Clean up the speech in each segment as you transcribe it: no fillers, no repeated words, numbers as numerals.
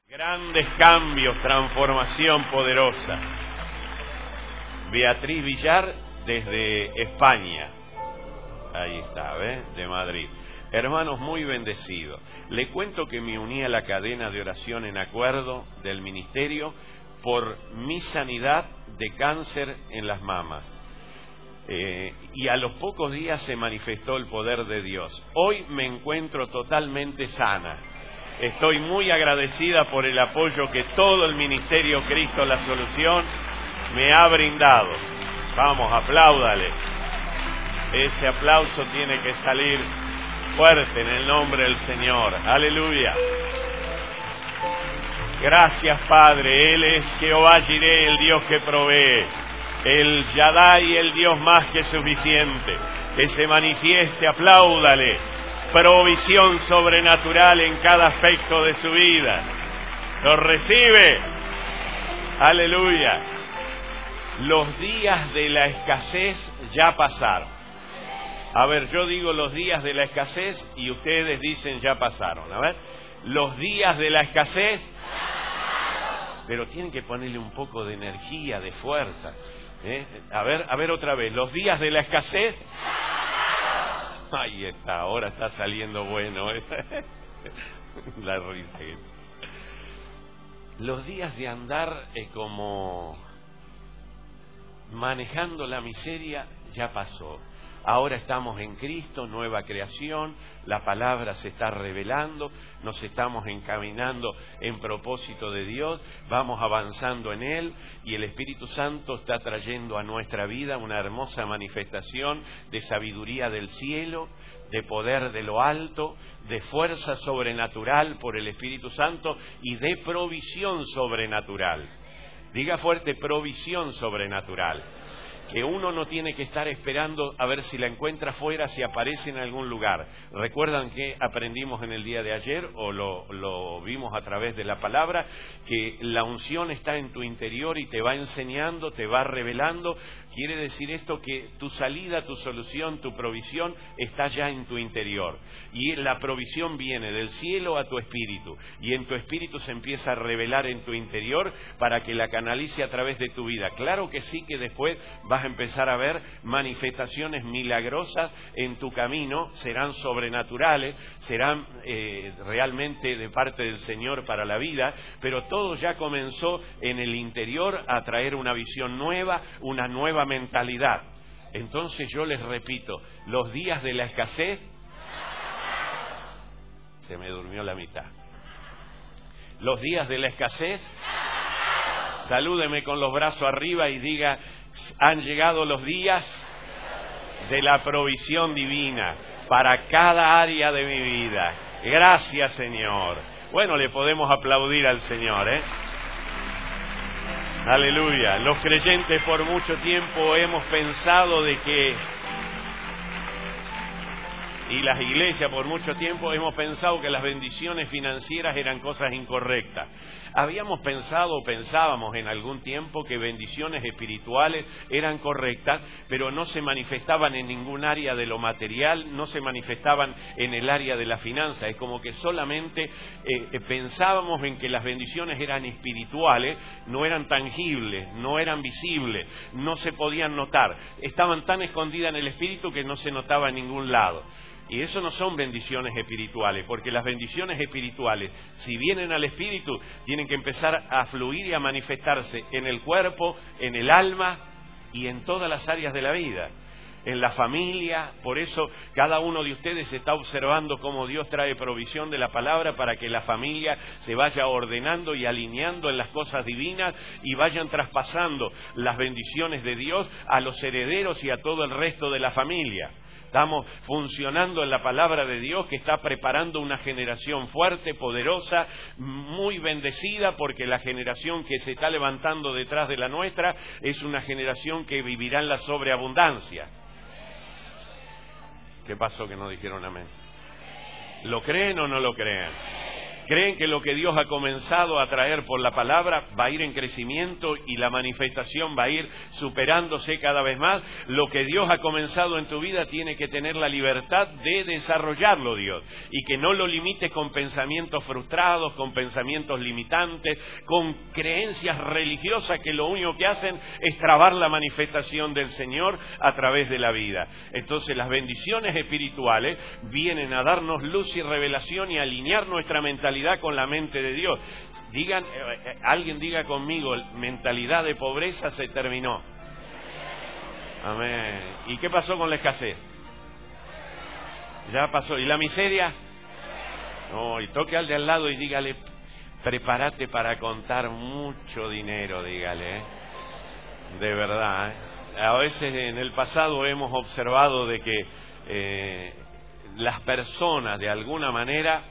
Grandes cambios, transformación poderosa. Beatriz Villar desde España. Ahí está, ¿ves? De Madrid. Hermanos, muy bendecidos. Le cuento que me uní a la cadena de oración en acuerdo del ministerio por mi sanidad de cáncer en las mamas. Y a los pocos días se manifestó el poder de Dios. Hoy me encuentro totalmente sana. Estoy muy agradecida por el apoyo que todo el Ministerio Cristo la Solución me ha brindado. Vamos, apláudale. Ese aplauso tiene que salir fuerte en el nombre del Señor. Aleluya. Gracias, Padre. Él es Jehová Jireh, el Dios que provee. El Shaddai, el Dios más que suficiente. Que se manifieste, apláudale. Provisión sobrenatural en cada aspecto de su vida. Lo recibe. Aleluya. Los días de la escasez ya pasaron. A ver, yo digo los días de la escasez y ustedes dicen ya pasaron. A ver, los días de la escasez. Pero tienen que ponerle un poco de energía, de fuerza. A ver otra vez. Los días de la escasez. Ahí está, ahora está saliendo bueno. La risa. Los días de andar como manejando la miseria ya pasó. Ahora estamos en Cristo, nueva creación, la palabra se está revelando, nos estamos encaminando en propósito de Dios, vamos avanzando en Él y el Espíritu Santo está trayendo a nuestra vida una hermosa manifestación de sabiduría del cielo, de poder de lo alto, de fuerza sobrenatural por el Espíritu Santo y de provisión sobrenatural. Diga fuerte, provisión sobrenatural. Que uno no tiene que estar esperando a ver si la encuentra fuera, si aparece en algún lugar. ¿Recuerdan que aprendimos en el día de ayer, o lo vimos a través de la palabra, que la unción está en tu interior y te va enseñando, te va revelando? Quiere decir esto que tu salida, tu solución, tu provisión está ya en tu interior. Y la provisión viene del cielo a tu espíritu. Y en tu espíritu se empieza a revelar en tu interior para que la canalice a través de tu vida. Claro que sí, que después vas a empezar a ver manifestaciones milagrosas en tu camino, serán sobrenaturales, serán realmente de parte del Señor para la vida, pero todo ya comenzó en el interior a traer una visión nueva, una nueva mentalidad. Entonces yo les repito, los días de la escasez, se me durmió la mitad. Los días de la escasez, salúdeme con los brazos arriba y diga: han llegado los días de la provisión divina para cada área de mi vida. Gracias, Señor. Bueno, le podemos aplaudir al Señor, ¿eh? Aleluya. Los creyentes por mucho tiempo hemos pensado de que, y las iglesias por mucho tiempo hemos pensado que las bendiciones financieras eran cosas incorrectas. Habíamos pensado o pensábamos en algún tiempo que bendiciones espirituales eran correctas, pero no se manifestaban en ningún área de lo material, no se manifestaban en el área de la finanza. Es como que solamente pensábamos en que las bendiciones eran espirituales, no eran tangibles, no eran visibles, no se podían notar. Estaban tan escondidas en el espíritu que no se notaba en ningún lado. Y eso no son bendiciones espirituales, porque las bendiciones espirituales, si vienen al espíritu, tienen que empezar a fluir y a manifestarse en el cuerpo, en el alma y en todas las áreas de la vida. En la familia, por eso cada uno de ustedes está observando cómo Dios trae provisión de la palabra para que la familia se vaya ordenando y alineando en las cosas divinas y vayan traspasando las bendiciones de Dios a los herederos y a todo el resto de la familia. Estamos funcionando en la palabra de Dios que está preparando una generación fuerte, poderosa, muy bendecida, porque la generación que se está levantando detrás de la nuestra es una generación que vivirá en la sobreabundancia. ¿Qué pasó que no dijeron amén? ¿Lo creen o no lo creen? Creen que lo que Dios ha comenzado a traer por la palabra va a ir en crecimiento y la manifestación va a ir superándose cada vez más. Lo que Dios ha comenzado en tu vida tiene que tener la libertad de desarrollarlo, Dios, y que no lo limites con pensamientos frustrados, con pensamientos limitantes, con creencias religiosas que lo único que hacen es trabar la manifestación del Señor a través de la vida. Entonces las bendiciones espirituales vienen a darnos luz y revelación y a alinear nuestra mentalidad con la mente de Dios. Digan, alguien diga conmigo, mentalidad de pobreza se terminó. Amén. ¿Y qué pasó con la escasez? Ya pasó. ¿Y la miseria? No, y toque al de al lado y dígale, prepárate para contar mucho dinero, dígale. De verdad. A veces en el pasado hemos observado de que las personas de alguna manera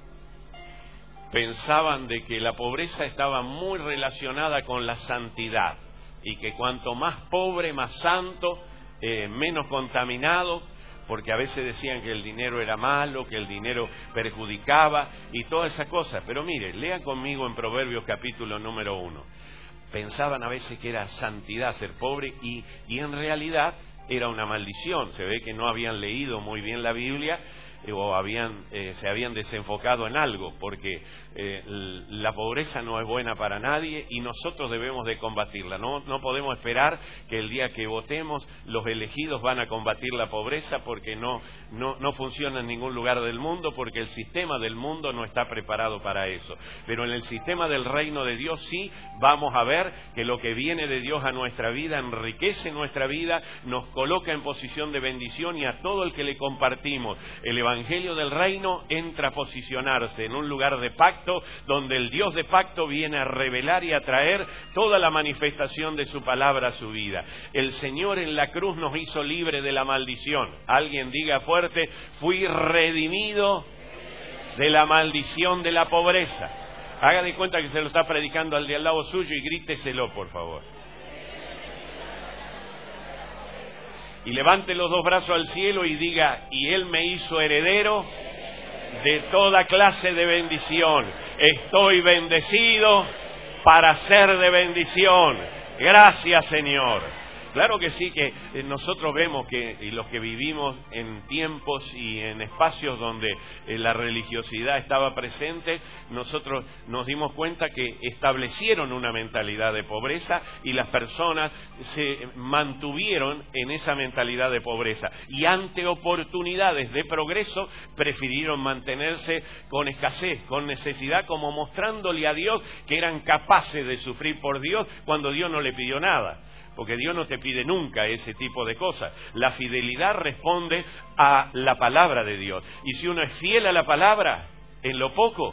pensaban de que la pobreza estaba muy relacionada con la santidad y que cuanto más pobre, más santo, menos contaminado, porque a veces decían que el dinero era malo, que el dinero perjudicaba y todas esas cosas. Pero mire, lean conmigo en Proverbios capítulo número 1. Pensaban a veces que era santidad ser pobre y en realidad era una maldición. Se ve que no habían leído muy bien la Biblia o se habían desenfocado en algo, porque la pobreza no es buena para nadie y nosotros debemos de combatirla. No podemos esperar que el día que votemos los elegidos van a combatir la pobreza, porque no funciona en ningún lugar del mundo, porque el sistema del mundo no está preparado para eso. Pero en el sistema del reino de Dios sí vamos a ver que lo que viene de Dios a nuestra vida enriquece nuestra vida, nos coloca en posición de bendición, y a todo el que le compartimos el Evangelio del Reino entra a posicionarse en un lugar de pacto, donde el Dios de pacto viene a revelar y a traer toda la manifestación de su palabra a su vida. El Señor en la cruz nos hizo libre de la maldición. Alguien diga fuerte, fui redimido de la maldición de la pobreza. Haga de cuenta que se lo está predicando al de al lado suyo y gríteselo, por favor. Y levante los dos brazos al cielo y diga, y Él me hizo heredero de toda clase de bendición. Estoy bendecido para ser de bendición. Gracias, Señor. Claro que sí, que nosotros vemos que los que vivimos en tiempos y en espacios donde la religiosidad estaba presente, nosotros nos dimos cuenta que establecieron una mentalidad de pobreza y las personas se mantuvieron en esa mentalidad de pobreza. Y ante oportunidades de progreso prefirieron mantenerse con escasez, con necesidad, como mostrándole a Dios que eran capaces de sufrir por Dios cuando Dios no le pidió nada. Porque Dios no te pide nunca ese tipo de cosas. La fidelidad responde a la palabra de Dios. Y si uno es fiel a la palabra, en lo poco,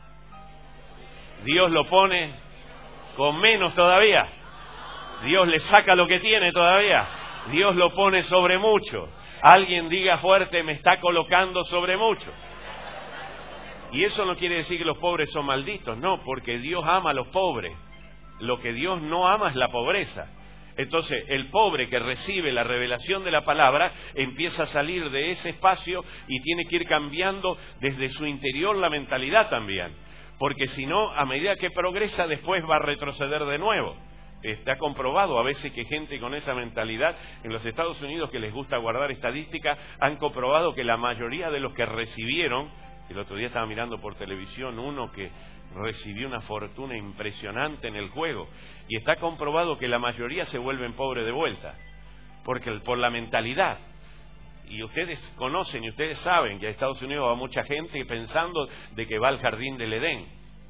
Dios lo pone con menos todavía. Dios le saca lo que tiene todavía. Dios lo pone sobre mucho. Alguien diga fuerte, me está colocando sobre mucho. Y eso no quiere decir que los pobres son malditos. No, porque Dios ama a los pobres. Lo que Dios no ama es la pobreza. Entonces, el pobre que recibe la revelación de la palabra empieza a salir de ese espacio y tiene que ir cambiando desde su interior la mentalidad también. Porque si no, a medida que progresa, después va a retroceder de nuevo. Está comprobado a veces que gente con esa mentalidad en los Estados Unidos, que les gusta guardar estadísticas, han comprobado que la mayoría de los que recibieron, el otro día estaba mirando por televisión uno que recibió una fortuna impresionante en el juego, y está comprobado que la mayoría se vuelven pobres de vuelta, porque por la mentalidad. Y ustedes conocen y ustedes saben que a Estados Unidos va mucha gente pensando de que va al jardín del Edén.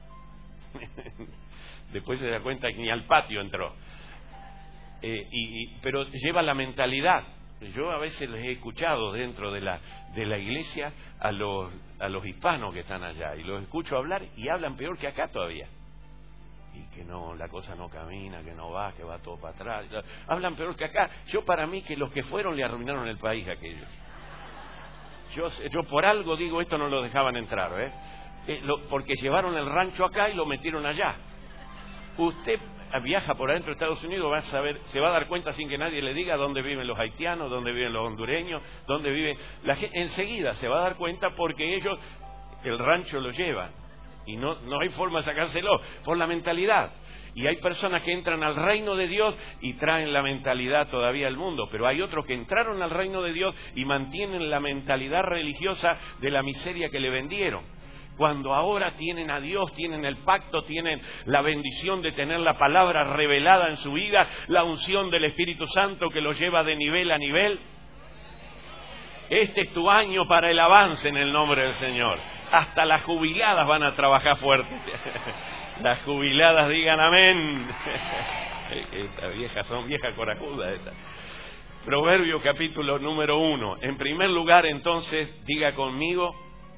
Después se da cuenta que ni al patio entró. Pero lleva la mentalidad. Yo a veces les he escuchado dentro de la iglesia a los hispanos que están allá, y los escucho hablar y hablan peor que acá todavía. Y que no, la cosa no camina, que no va, que va todo para atrás. Hablan peor que acá. Yo, para mí, que los que fueron le arruinaron el país a aquellos. Yo por algo digo, esto no lo dejaban entrar, porque llevaron el rancho acá y lo metieron allá. Usted viaja por adentro de Estados Unidos, va a saber, se va a dar cuenta sin que nadie le diga dónde viven los haitianos, dónde viven los hondureños, dónde vive la gente. Enseguida se va a dar cuenta, porque ellos el rancho lo llevan. Y no hay forma de sacárselo por la mentalidad. Y hay personas que entran al reino de Dios y traen la mentalidad todavía al mundo, pero hay otros que entraron al reino de Dios y mantienen la mentalidad religiosa de la miseria que le vendieron. Cuando ahora tienen a Dios, tienen el pacto, tienen la bendición de tener la palabra revelada en su vida, la unción del Espíritu Santo que los lleva de nivel a nivel. Este es tu año para el avance en el nombre del Señor. Hasta las jubiladas van a trabajar fuerte. Las jubiladas digan amén. Estas viejas son viejas corajudas estas. Proverbio capítulo número 1. En primer lugar, entonces, diga conmigo,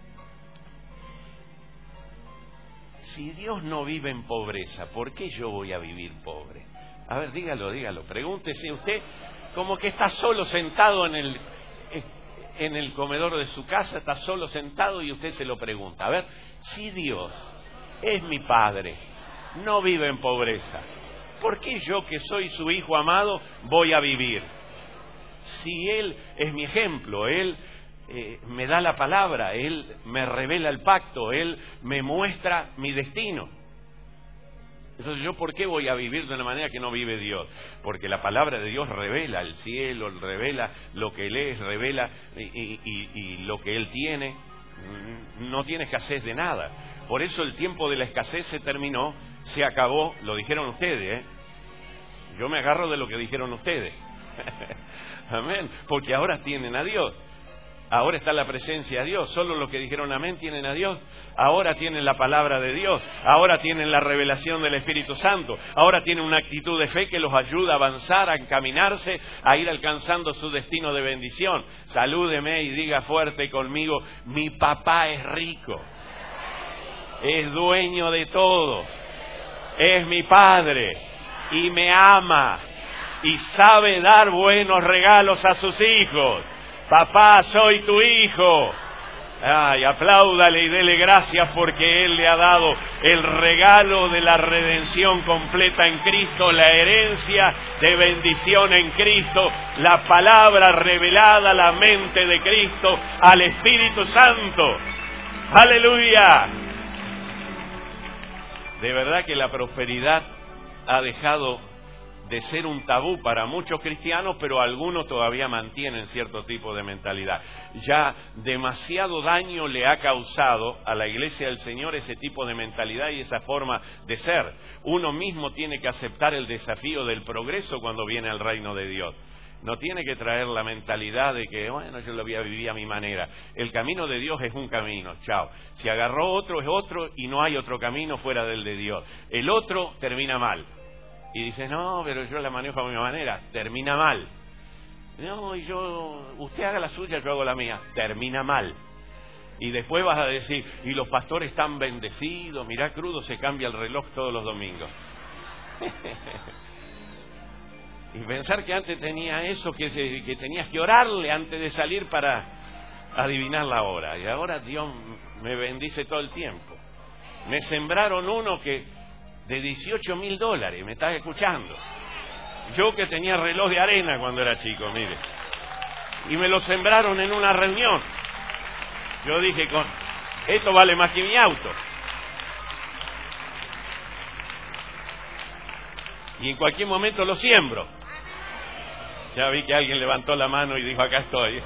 si Dios no vive en pobreza, ¿por qué yo voy a vivir pobre? A ver, dígalo. Pregúntese usted, como que está solo sentado en el comedor de su casa, está solo sentado y usted se lo pregunta. A ver, si Dios es mi Padre, no vive en pobreza, ¿por qué yo, que soy su hijo amado, voy a vivir? Si Él es mi ejemplo, Él me da la palabra, Él me revela el pacto, Él me muestra mi destino. Entonces, ¿yo por qué voy a vivir de una manera que no vive Dios? Porque la palabra de Dios revela el cielo, revela lo que Él es, revela y lo que Él tiene. No tiene escasez de nada. Por eso el tiempo de la escasez se terminó, se acabó. Lo dijeron ustedes, ¿eh? Yo me agarro de lo que dijeron ustedes. Amén. Porque ahora tienen a Dios. Ahora está la presencia de Dios. Solo los que dijeron amén tienen a Dios. Ahora tienen la palabra de Dios. Ahora tienen la revelación del Espíritu Santo. Ahora tienen una actitud de fe que los ayuda a avanzar, a encaminarse, a ir alcanzando su destino de bendición. Salúdeme y diga fuerte conmigo: mi papá es rico. Es dueño de todo. Es mi Padre. Y me ama. Y sabe dar buenos regalos a sus hijos. Papá, soy tu hijo. Ay, apláudale y dele gracias porque Él le ha dado el regalo de la redención completa en Cristo, la herencia de bendición en Cristo, la palabra revelada, la mente de Cristo, al Espíritu Santo. ¡Aleluya! De verdad que la prosperidad ha dejado de ser un tabú para muchos cristianos, pero algunos todavía mantienen cierto tipo de mentalidad. Ya demasiado daño le ha causado a la Iglesia del Señor ese tipo de mentalidad y esa forma de ser. Uno mismo tiene que aceptar el desafío del progreso cuando viene al reino de Dios. No tiene que traer la mentalidad de que, bueno, yo lo voy a vivir a mi manera. El camino de Dios es un camino, chao. Si agarró otro, es otro, y no hay otro camino fuera del de Dios. El otro termina mal. Y dices, no, pero yo la manejo a mi manera. Termina mal. No, usted haga la suya, yo hago la mía. Termina mal. Y después vas a decir, y los pastores están bendecidos. Mirá, crudo, se cambia el reloj todos los domingos. Y pensar que antes tenía eso, que tenías que orarle antes de salir para adivinar la hora. Y ahora Dios me bendice todo el tiempo. Me sembraron uno que de $18,000, ¿me estás escuchando? Yo que tenía reloj de arena cuando era chico, mire. Y me lo sembraron en una reunión. Yo dije, esto vale más que mi auto. Y en cualquier momento lo siembro. Ya vi que alguien levantó la mano y dijo, acá estoy.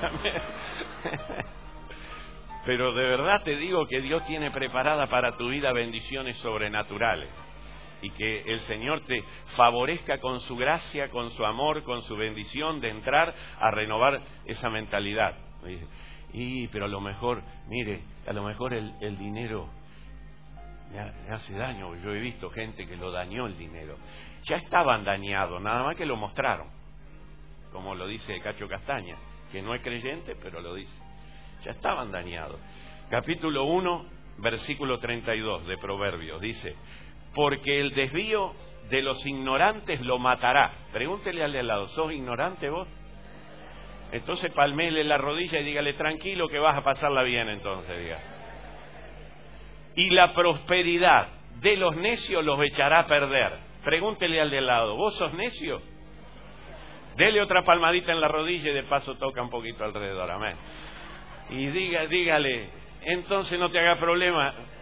Pero de verdad te digo que Dios tiene preparada para tu vida bendiciones sobrenaturales. Y que el Señor te favorezca con su gracia, con su amor, con su bendición de entrar a renovar esa mentalidad. Pero a lo mejor, mire, a lo mejor el dinero me hace daño. Yo he visto gente que lo dañó el dinero. Ya estaban dañados, nada más que lo mostraron. Como lo dice Cacho Castaña, que no es creyente, pero lo dice. Ya estaban dañados. Capítulo 1, versículo 32 de Proverbios, dice: porque el desvío de los ignorantes lo matará. Pregúntele al de al lado, ¿sos ignorante vos? Entonces palmele la rodilla y dígale, tranquilo que vas a pasarla bien entonces, diga. Y la prosperidad de los necios los echará a perder. Pregúntele al de al lado, ¿vos sos necio? Dele otra palmadita en la rodilla y de paso toca un poquito alrededor, amén. Y dígale, entonces no te haga problema.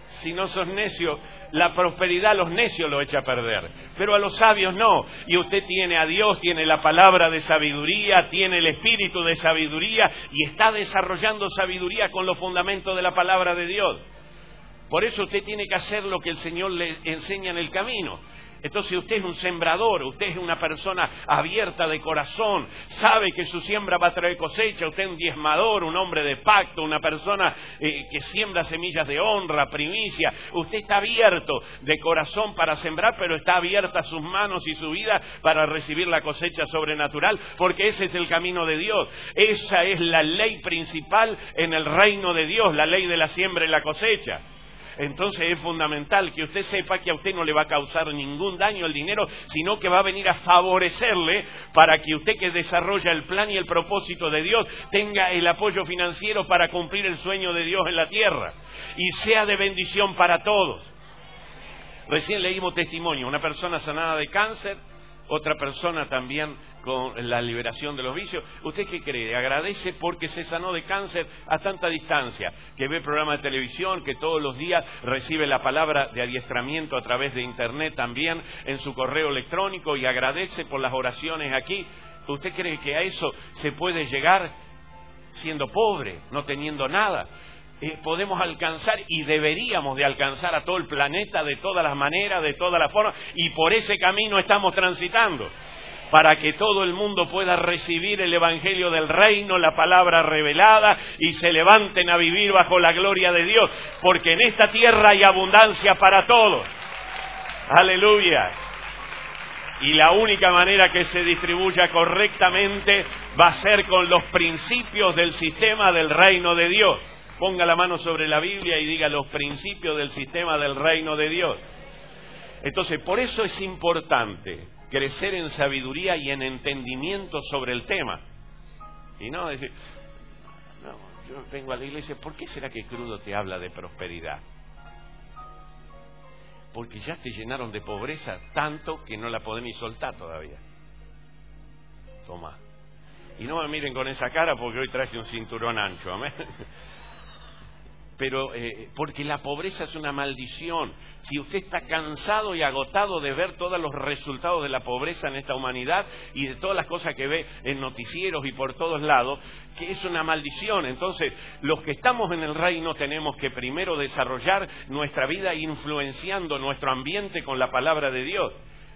Si no sos necio, la prosperidad a los necios lo echa a perder, pero a los sabios no. Y usted tiene a Dios, tiene la palabra de sabiduría, tiene el espíritu de sabiduría y está desarrollando sabiduría con los fundamentos de la palabra de Dios. Por eso usted tiene que hacer lo que el Señor le enseña en el camino. Entonces usted es un sembrador, usted es una persona abierta de corazón, sabe que su siembra va a traer cosecha, usted es un diezmador, un hombre de pacto, una persona que siembra semillas de honra, primicia. Usted está abierto de corazón para sembrar, pero está abierta sus manos y su vida para recibir la cosecha sobrenatural, porque ese es el camino de Dios. Esa es la ley principal en el reino de Dios, la ley de la siembra y la cosecha. Entonces es fundamental que usted sepa que a usted no le va a causar ningún daño el dinero, sino que va a venir a favorecerle para que usted, que desarrolla el plan y el propósito de Dios, tenga el apoyo financiero para cumplir el sueño de Dios en la tierra y sea de bendición para todos. Recién leímos testimonio, una persona sanada de cáncer, otra persona también con la liberación de los vicios. ¿Usted qué cree? Agradece porque se sanó de cáncer a tanta distancia, que ve programas de televisión, que todos los días recibe la palabra de adiestramiento a través de internet también en su correo electrónico y agradece por las oraciones aquí. ¿Usted cree que a eso se puede llegar siendo pobre, no teniendo nada? Podemos alcanzar y deberíamos de alcanzar a todo el planeta de todas las maneras, de todas las formas, y por ese camino estamos transitando, para que todo el mundo pueda recibir el Evangelio del Reino, la palabra revelada, y se levanten a vivir bajo la gloria de Dios, porque en esta tierra hay abundancia para todos. ¡Aleluya! Y la única manera que se distribuya correctamente va a ser con los principios del sistema del reino de Dios. Ponga la mano sobre la Biblia y diga los principios del sistema del reino de Dios. Entonces, por eso es importante crecer en sabiduría y en entendimiento sobre el tema. Y no decir, no, yo vengo a la iglesia, ¿por qué será que Crudo te habla de prosperidad? Porque ya te llenaron de pobreza tanto que no la podés ni soltar todavía. Toma. Y no me miren con esa cara porque hoy traje un cinturón ancho, amén. Pero porque la pobreza es una maldición. Si usted está cansado y agotado de ver todos los resultados de la pobreza en esta humanidad y de todas las cosas que ve en noticieros y por todos lados, que es una maldición. Entonces, los que estamos en el reino tenemos que primero desarrollar nuestra vida influenciando nuestro ambiente con la palabra de Dios.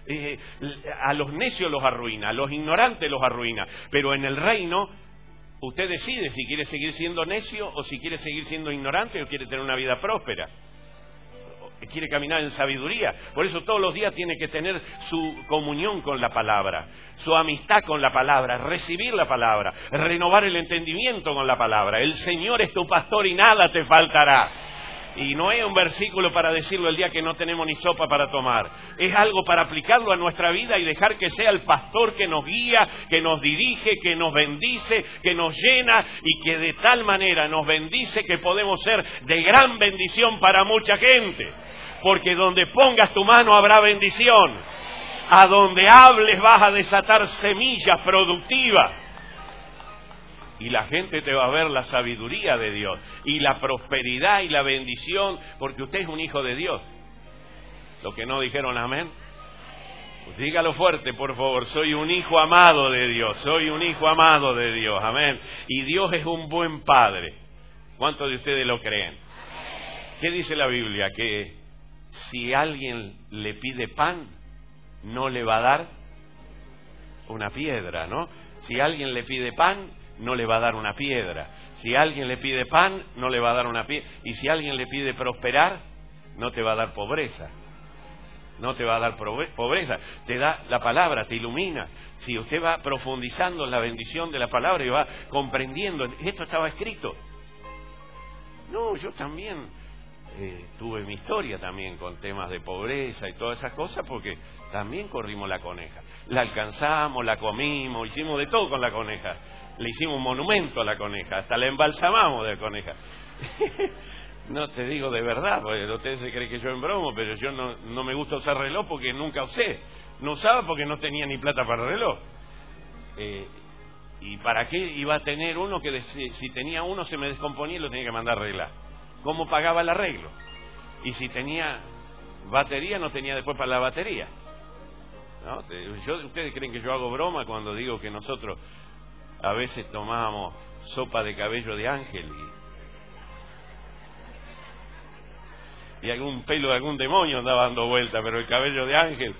A los necios los arruina, a los ignorantes los arruina, pero en el reino usted decide si quiere seguir siendo necio o si quiere seguir siendo ignorante o quiere tener una vida próspera. Quiere caminar en sabiduría. Por eso todos los días tiene que tener su comunión con la palabra, su amistad con la palabra, recibir la palabra, renovar el entendimiento con la palabra. El Señor es tu pastor y nada te faltará. Y no es un versículo para decirlo el día que no tenemos ni sopa para tomar. Es algo para aplicarlo a nuestra vida y dejar que sea el pastor que nos guía, que nos dirige, que nos bendice, que nos llena y que de tal manera nos bendice que podemos ser de gran bendición para mucha gente. Porque donde pongas tu mano habrá bendición. A donde hables vas a desatar semillas productivas. Y la gente te va a ver la sabiduría de Dios y la prosperidad y la bendición, porque usted es un hijo de Dios. Los que no dijeron amén, pues dígalo fuerte, por favor. Soy un hijo amado de Dios, soy un hijo amado de Dios, amén. Y Dios es un buen padre. ¿Cuántos de ustedes lo creen? ¿Qué dice la Biblia? Que si alguien le pide pan, no le va a dar una piedra, ¿no? Si alguien le pide pan, no le va a dar una piedra. Si alguien le pide pan, no le va a dar una piedra. Y si alguien le pide prosperar, no te va a dar pobreza. No te va a dar pobreza. Te da la palabra, te ilumina. Si usted va profundizando en la bendición de la palabra y va comprendiendo, esto estaba escrito. No, yo también tuve mi historia también con temas de pobreza y todas esas cosas, porque también corrimos la coneja. La alcanzamos, la comimos, hicimos de todo con la coneja. Le hicimos un monumento a la coneja, hasta la embalsamamos de la coneja. No te digo de verdad, porque ustedes se creen que yo embromo, pero yo no me gusta usar reloj porque nunca usé. No usaba porque no tenía ni plata para reloj. ¿Y para qué iba a tener uno que si tenía uno se me descomponía y lo tenía que mandar a arreglar? ¿Cómo pagaba el arreglo? y si tenía batería no tenía después para la batería, ¿no? Ustedes creen que yo hago broma cuando digo que nosotros a veces tomábamos sopa de cabello de ángel y algún pelo de algún demonio andaba dando vuelta, pero el cabello de ángel.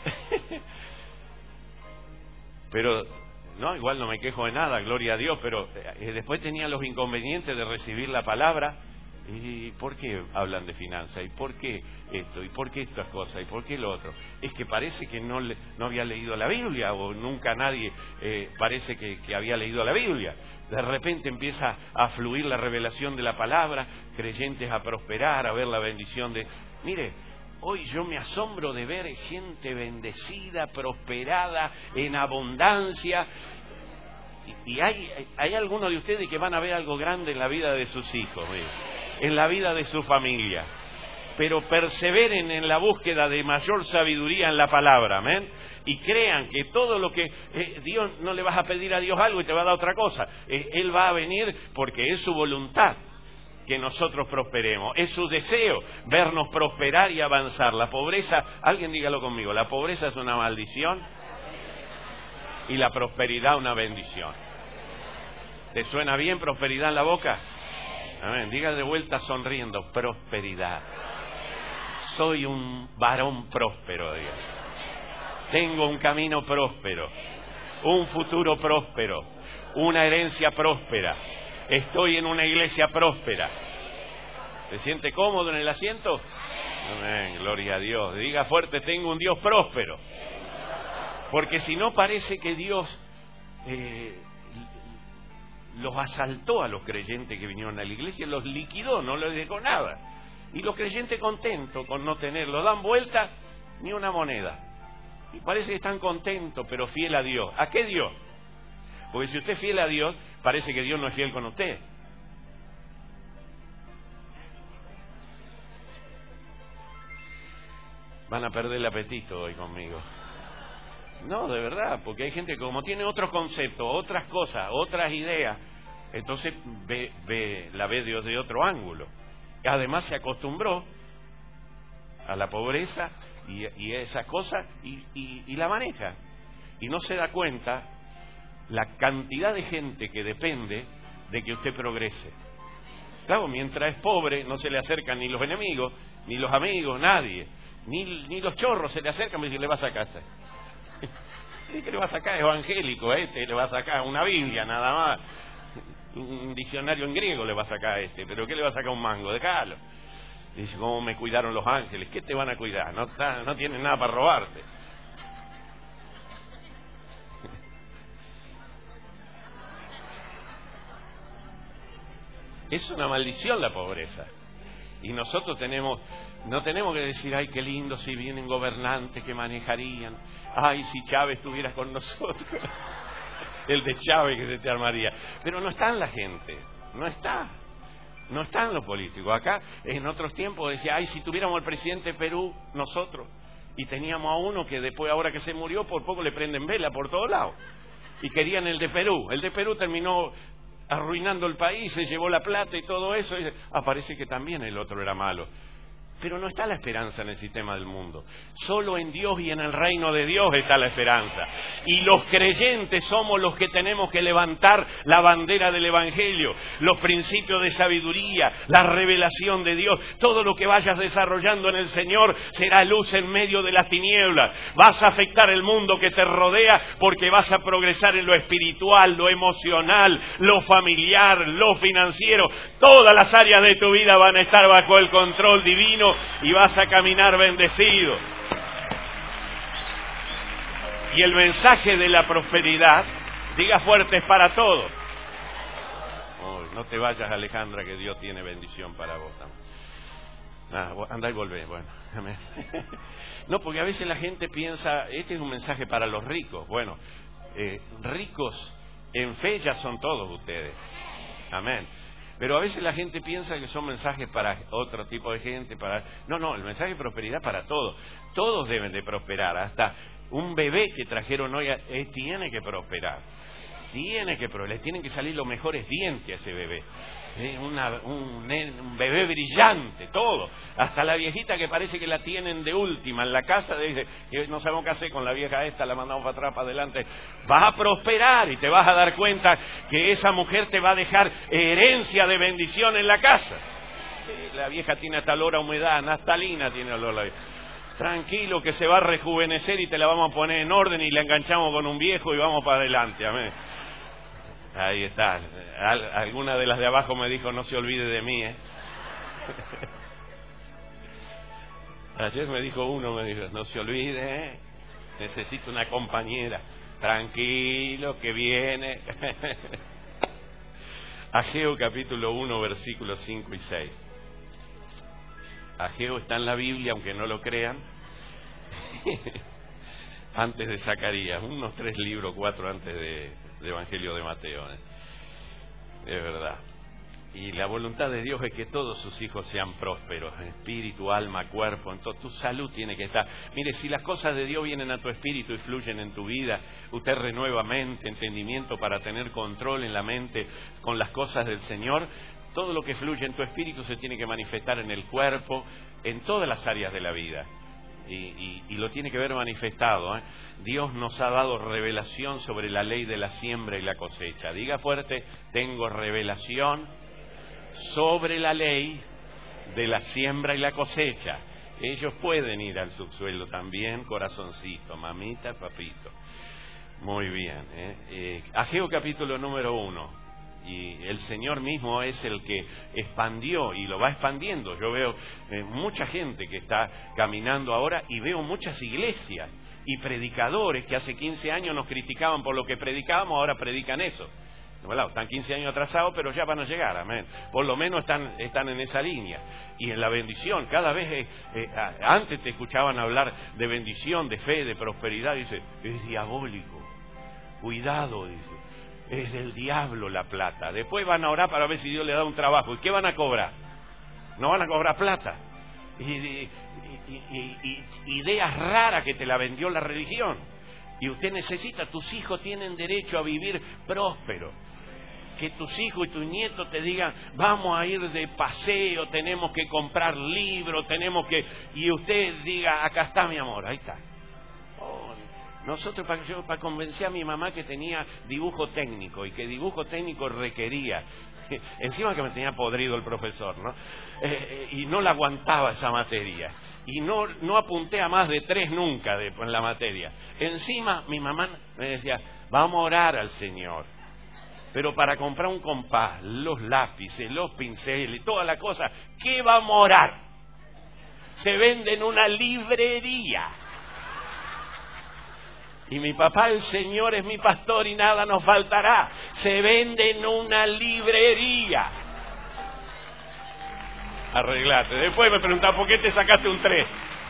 Pero no, igual no me quejo de nada, gloria a Dios, pero después tenía los inconvenientes de recibir la palabra. ¿Y por qué hablan de finanzas? ¿Y por qué esto? ¿Y por qué estas cosas? ¿Y por qué lo otro? Es que parece que no había leído la Biblia, o nunca nadie parece que había leído la Biblia. De repente empieza a fluir la revelación de la palabra, creyentes a prosperar, a ver la bendición de... Mire, hoy yo me asombro de ver gente bendecida, prosperada, en abundancia. Y hay algunos de ustedes que van a ver algo grande en la vida de sus hijos, mire, en la vida de su familia. Pero perseveren en la búsqueda de mayor sabiduría en la palabra, amén. Y crean que todo lo que Dios, no le vas a pedir a Dios algo y te va a dar otra cosa. Él va a venir porque es su voluntad que nosotros prosperemos. Es su deseo vernos prosperar y avanzar. La pobreza, alguien dígalo conmigo, la pobreza es una maldición y la prosperidad una bendición. ¿Te suena bien prosperidad en la boca? Amén. Diga de vuelta sonriendo, prosperidad. Soy un varón próspero, Dios. Tengo un camino próspero, un futuro próspero, una herencia próspera. Estoy en una iglesia próspera. ¿Se siente cómodo en el asiento? Amén, gloria a Dios. Diga fuerte, tengo un Dios próspero. Porque si no, parece que Dios los asaltó a los creyentes que vinieron a la iglesia, los liquidó, no les dejó nada. Y los creyentes contentos con no tenerlo, dan vuelta ni una moneda. Y parece que están contentos, pero fiel a Dios. ¿A qué Dios? Porque si usted es fiel a Dios, parece que Dios no es fiel con usted. Van a perder el apetito hoy conmigo. No, de verdad, porque hay gente que como tiene otros conceptos, otras cosas, otras ideas, entonces la ve Dios de otro ángulo. Además se acostumbró a la pobreza y esas cosas y la maneja. Y no se da cuenta la cantidad de gente que depende de que usted progrese. Claro, mientras es pobre no se le acercan ni los enemigos, ni los amigos, nadie. Ni los chorros se le acercan y dicen, le va a sacar. ¿Qué le va a sacar? Evangélico, le va a sacar una Biblia nada más. Un diccionario en griego le va a sacar pero ¿qué le va a sacar un mango? Déjalo. Dice, ¿cómo me cuidaron los ángeles? ¿Qué te van a cuidar? No tienen nada para robarte. Es una maldición la pobreza. Y nosotros no tenemos que decir, ay, qué lindo si vienen gobernantes que manejarían. Ay, si Chávez estuviera con nosotros. El de Chávez que se te armaría. Pero no está en la gente, no están los políticos. Acá, en otros tiempos, decía, ay, si tuviéramos el presidente de Perú, nosotros. Y teníamos a uno que después, ahora que se murió, por poco le prenden vela por todos lados. Y querían el de Perú. El de Perú terminó arruinando el país, se llevó la plata y todo eso. Y parece que también el otro era malo. Pero no está la esperanza en el sistema del mundo. Solo en Dios y en el reino de Dios está la esperanza. Y los creyentes somos los que tenemos que levantar la bandera del Evangelio, los principios de sabiduría, la revelación de Dios. Todo lo que vayas desarrollando en el Señor será luz en medio de las tinieblas. Vas a afectar el mundo que te rodea porque vas a progresar en lo espiritual, lo emocional, lo familiar, lo financiero. Todas las áreas de tu vida van a estar bajo el control divino y vas a caminar bendecido. Y el mensaje de la prosperidad, diga fuerte, es para todos. No te vayas, Alejandra, que Dios tiene bendición para vos también. Anda y volvé, bueno. No, porque a veces la gente piensa, este es un mensaje para los ricos. Bueno, ricos en fe ya son todos ustedes. Amén. Pero a veces la gente piensa que son mensajes para otro tipo de gente. No, el mensaje de prosperidad para todos. Todos deben de prosperar. Hasta un bebé que trajeron hoy tiene que prosperar. le tienen que salir los mejores dientes a ese bebé. Un bebé brillante, todo. Hasta la viejita que parece que la tienen de última en la casa, dice que no sabemos qué hacer con la vieja esta, la mandamos para atrás, para adelante. Vas a prosperar y te vas a dar cuenta que esa mujer te va a dejar herencia de bendición en la casa. La vieja tiene hasta olor a humedad, naftalina tiene olor a la vieja. Tranquilo, que se va a rejuvenecer y te la vamos a poner en orden y la enganchamos con un viejo y vamos para adelante. Amén. Ahí está. Alguna de las de abajo me dijo, no se olvide de mí, ¿eh? Ayer me dijo uno, no se olvide, ¿eh? Necesito una compañera. Tranquilo, que viene. Ageo capítulo 1, versículos 5 y 6. Ageo está en la Biblia, aunque no lo crean. Antes de Zacarías, unos 3 libros, 4 antes de Evangelio de Mateo, ¿eh? Es verdad. Y la voluntad de Dios es que todos sus hijos sean prósperos, espíritu, alma, cuerpo. Entonces tu salud tiene que estar. Mire, si las cosas de Dios vienen a tu espíritu y fluyen en tu vida, usted renueva mente, entendimiento para tener control en la mente con las cosas del Señor. Todo lo que fluye en tu espíritu se tiene que manifestar en el cuerpo, en todas las áreas de la vida. Y lo tiene que ver manifestado, ¿eh? Dios nos ha dado revelación sobre la ley de la siembra y la cosecha. Diga fuerte, tengo revelación sobre la ley de la siembra y la cosecha. Ellos pueden ir al subsuelo también, corazoncito, mamita, papito. Muy bien, ¿eh? Ageo capítulo número 1. Y el Señor mismo es el que expandió y lo va expandiendo. Yo veo mucha gente que está caminando ahora y veo muchas iglesias y predicadores que hace 15 años nos criticaban por lo que predicábamos, ahora predican eso. Bueno, están 15 años atrasados, pero ya van a llegar, amén. Por lo menos están en esa línea. Y en la bendición, cada vez, antes te escuchaban hablar de bendición, de fe, de prosperidad, dice, es diabólico. Cuidado, dice. Es del diablo la plata. Después van a orar para ver si Dios le da un trabajo. ¿Y qué van a cobrar? No van a cobrar plata. Ideas raras que te la vendió la religión. Y usted necesita, tus hijos tienen derecho a vivir próspero. Que tus hijos y tus nietos te digan, vamos a ir de paseo, tenemos que comprar libros, y usted diga, acá está mi amor, ahí está. Nosotros, para convencer a mi mamá que tenía dibujo técnico y que dibujo técnico requería, encima que me tenía podrido el profesor, ¿no? Y no la aguantaba esa materia. Y no apunté a más de 3 nunca en la materia. Encima mi mamá me decía, vamos a orar al Señor. Pero para comprar un compás, los lápices, los pinceles, toda la cosa, ¿qué vamos a orar? Se vende en una librería. Y mi papá, el Señor, es mi pastor y nada nos faltará. Se vende en una librería. Arreglate. Después me preguntan, ¿por qué te sacaste un 3?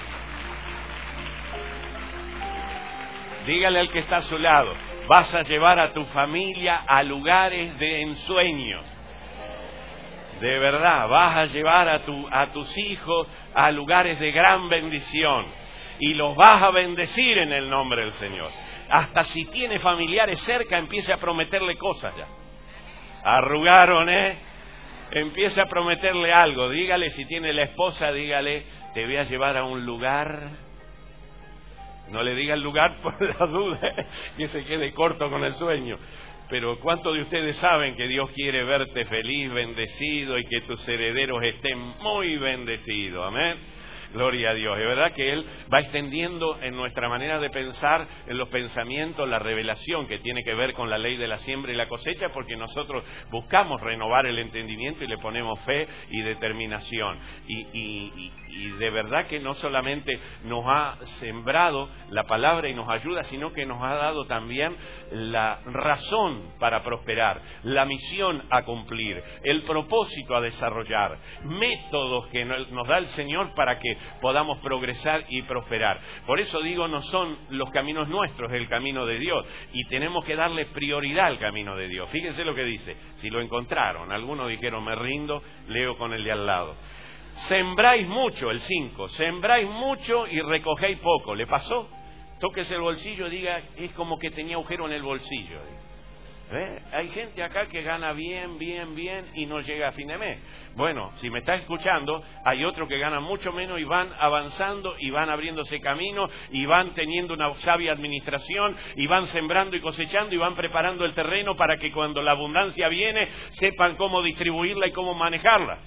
Dígale al que está a su lado, vas a llevar a tu familia a lugares de ensueño. De verdad, vas a llevar a tus hijos a lugares de gran bendición. Y los vas a bendecir en el nombre del Señor. Hasta si tiene familiares cerca, empiece a prometerle cosas ya. Arrugaron, ¿eh? Empiece a prometerle algo. Dígale, si tiene la esposa, dígale, te voy a llevar a un lugar. No le diga el lugar por la duda, que se quede corto con el sueño. Pero ¿cuántos de ustedes saben que Dios quiere verte feliz, bendecido y que tus herederos estén muy bendecidos? Amén. Gloria a Dios. Es verdad que Él va extendiendo en nuestra manera de pensar, en los pensamientos, la revelación que tiene que ver con la ley de la siembra y la cosecha, porque nosotros buscamos renovar el entendimiento y le ponemos fe y determinación. Y de verdad que no solamente nos ha sembrado la palabra y nos ayuda, sino que nos ha dado también la razón para prosperar, la misión a cumplir, el propósito a desarrollar, métodos que nos da el Señor para que podamos progresar y prosperar. Por eso digo, no son los caminos nuestros, es el camino de Dios, y tenemos que darle prioridad al camino de Dios. Fíjense lo que dice, si lo encontraron, algunos dijeron me rindo, leo con el de al lado. Sembráis mucho, el 5, sembráis mucho y recogéis poco. ¿Le pasó? Tóquese el bolsillo, diga, es como que tenía agujero en el bolsillo. Hay gente acá que gana bien y no llega a fin de mes. Bueno, si me está escuchando, hay otros que ganan mucho menos y van avanzando y van abriéndose camino y van teniendo una sabia administración y van sembrando y cosechando y van preparando el terreno para que cuando la abundancia viene sepan cómo distribuirla y cómo manejarla.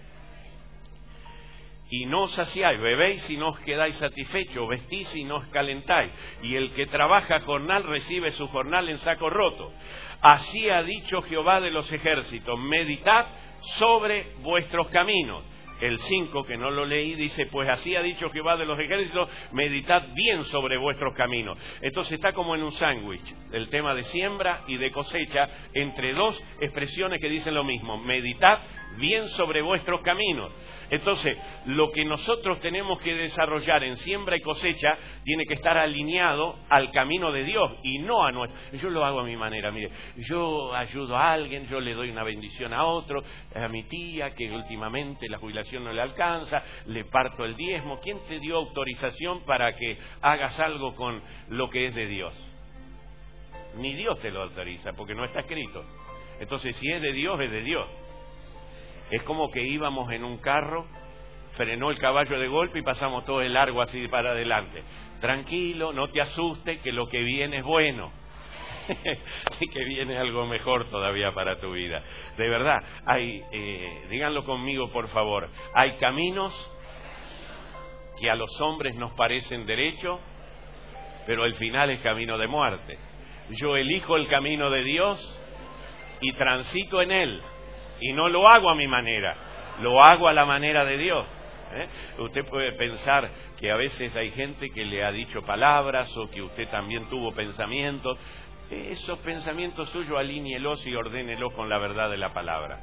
Y no os saciáis, bebéis y no os quedáis satisfechos, vestís y no os calentáis. Y el que trabaja jornal recibe su jornal en saco roto. Así ha dicho Jehová de los ejércitos, meditad sobre vuestros caminos. El 5, que no lo leí, dice, pues así ha dicho Jehová de los ejércitos, meditad bien sobre vuestros caminos. Entonces está como en un sándwich, el tema de siembra y de cosecha, entre dos expresiones que dicen lo mismo, meditad bien sobre vuestros caminos. Entonces, lo que nosotros tenemos que desarrollar en siembra y cosecha tiene que estar alineado al camino de Dios y no a nuestro. Yo lo hago a mi manera, mire, yo ayudo a alguien, yo le doy una bendición a otro, a mi tía que últimamente la jubilación no le alcanza, le parto el diezmo. ¿Quién te dio autorización para que hagas algo con lo que es de Dios? Ni Dios te lo autoriza, porque no está escrito. Entonces, si es de Dios, es de Dios. Es como que íbamos en un carro, frenó el caballo de golpe y pasamos todo el largo así para adelante. Tranquilo, no te asustes, que lo que viene es bueno. Y que viene algo mejor todavía para tu vida. De verdad, díganlo conmigo por favor, hay caminos que a los hombres nos parecen derechos, pero el final es camino de muerte. Yo elijo el camino de Dios y transito en él. Y no lo hago a mi manera, lo hago a la manera de Dios. Usted puede pensar que a veces hay gente que le ha dicho palabras o que usted también tuvo pensamientos. Esos pensamientos suyos alíñelos y ordénelos con la verdad de la palabra.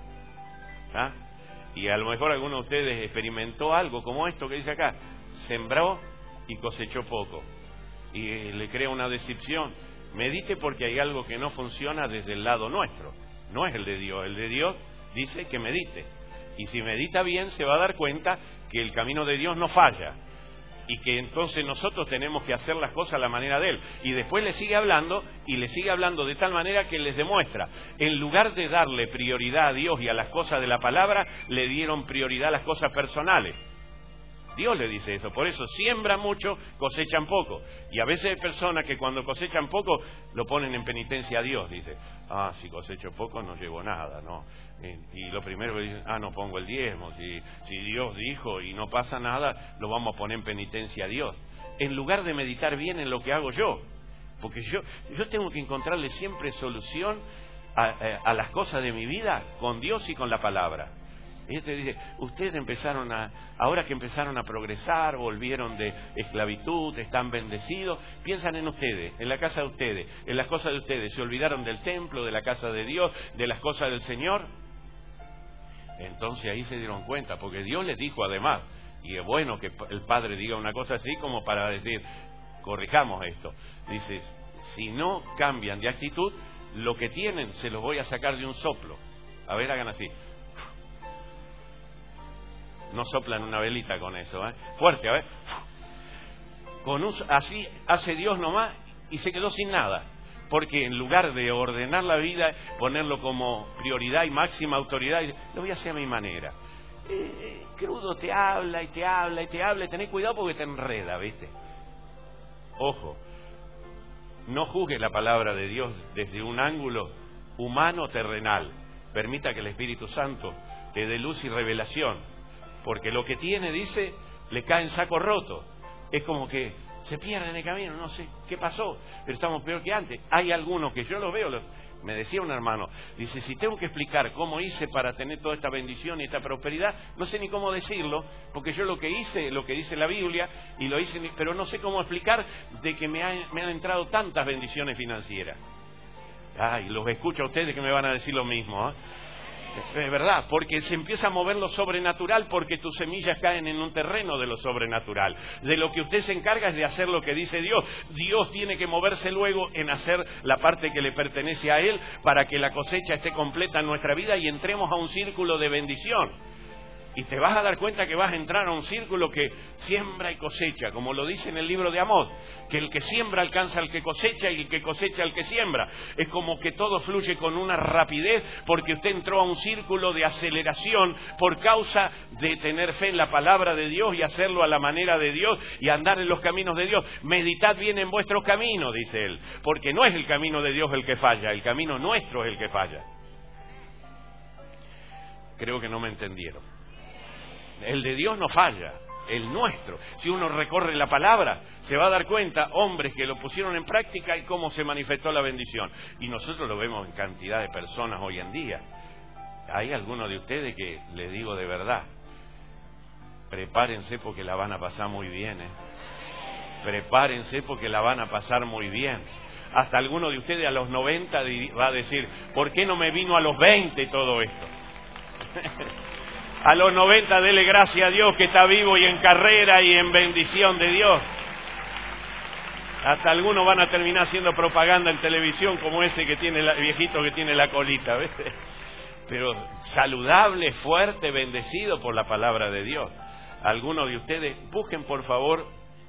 Y a lo mejor alguno de ustedes experimentó algo como esto que dice acá, sembró y cosechó poco. Y le crea una decepción. Medite porque hay algo que no funciona desde el lado nuestro. No es el de Dios, el de Dios dice que medite. Y si medita bien se va a dar cuenta que el camino de Dios no falla. Y que entonces nosotros tenemos que hacer las cosas a la manera de Él. Y después le sigue hablando, y le sigue hablando de tal manera que les demuestra. En lugar de darle prioridad a Dios y a las cosas de la palabra, le dieron prioridad a las cosas personales. Dios le dice eso. Por eso siembran mucho, cosechan poco. Y a veces hay personas que cuando cosechan poco lo ponen en penitencia a Dios. Dice, si cosecho poco no llevo nada, ¿no? Y lo primero que dicen, no pongo el diezmo. Si Dios dijo y no pasa nada, lo vamos a poner en penitencia a Dios. En lugar de meditar bien en lo que hago yo. Porque yo tengo que encontrarle siempre solución a las cosas de mi vida con Dios y con la palabra. Ella te dice, ustedes ahora que empezaron a progresar, volvieron de esclavitud, están bendecidos, piensan en ustedes, en la casa de ustedes, en las cosas de ustedes, se olvidaron del templo, de la casa de Dios, de las cosas del Señor. Entonces ahí se dieron cuenta, porque Dios les dijo además, y es bueno que el Padre diga una cosa así como para decir, corrijamos esto. Dice, si no cambian de actitud, lo que tienen se los voy a sacar de un soplo. A ver, hagan así. No soplan una velita con eso, fuerte, a ver. Así hace Dios nomás y se quedó sin nada. Porque en lugar de ordenar la vida, ponerlo como prioridad y máxima autoridad, lo voy a hacer a mi manera. Crudo te habla y te habla y te habla, y tenés cuidado porque te enreda, ¿viste? Ojo, no juzgue la palabra de Dios desde un ángulo humano terrenal. Permita que el Espíritu Santo te dé luz y revelación. Porque lo que tiene, dice, le cae en saco roto. Es como que se pierde en el camino, no sé qué pasó, pero estamos peor que antes. Hay algunos que yo los veo, me decía un hermano, dice, si tengo que explicar cómo hice para tener toda esta bendición y esta prosperidad, no sé ni cómo decirlo, porque yo lo que hice, lo que dice la Biblia, y lo hice, pero no sé cómo explicar de que me han entrado tantas bendiciones financieras. Y los escucho a ustedes que me van a decir lo mismo, Es verdad, porque se empieza a mover lo sobrenatural, porque tus semillas caen en un terreno de lo sobrenatural. De lo que usted se encarga es de hacer lo que dice Dios. Dios tiene que moverse luego en hacer la parte que le pertenece a Él para que la cosecha esté completa en nuestra vida y entremos a un círculo de bendición. Y te vas a dar cuenta que vas a entrar a un círculo que siembra y cosecha, como lo dice en el libro de Amós, que el que siembra alcanza al que cosecha y el que cosecha al que siembra. Es como que todo fluye con una rapidez porque usted entró a un círculo de aceleración por causa de tener fe en la palabra de Dios y hacerlo a la manera de Dios y andar en los caminos de Dios. Meditad bien en vuestros caminos, dice él, porque no es el camino de Dios el que falla, el camino nuestro es el que falla. Creo que no me entendieron. El de Dios no falla, el nuestro. Si uno recorre la palabra, se va a dar cuenta, hombres que lo pusieron en práctica y cómo se manifestó la bendición. Y nosotros lo vemos en cantidad de personas hoy en día. Hay algunos de ustedes que les digo de verdad, prepárense porque la van a pasar muy bien, Prepárense porque la van a pasar muy bien. Hasta alguno de ustedes a los 90 va a decir, ¿por qué no me vino a los 20 todo esto? A los 90 dele gracias a Dios que está vivo y en carrera y en bendición de Dios. Hasta algunos van a terminar haciendo propaganda en televisión como ese que tiene el viejito que tiene la colita, ¿ves? Pero saludable, fuerte, bendecido por la palabra de Dios. Algunos de ustedes, busquen por favor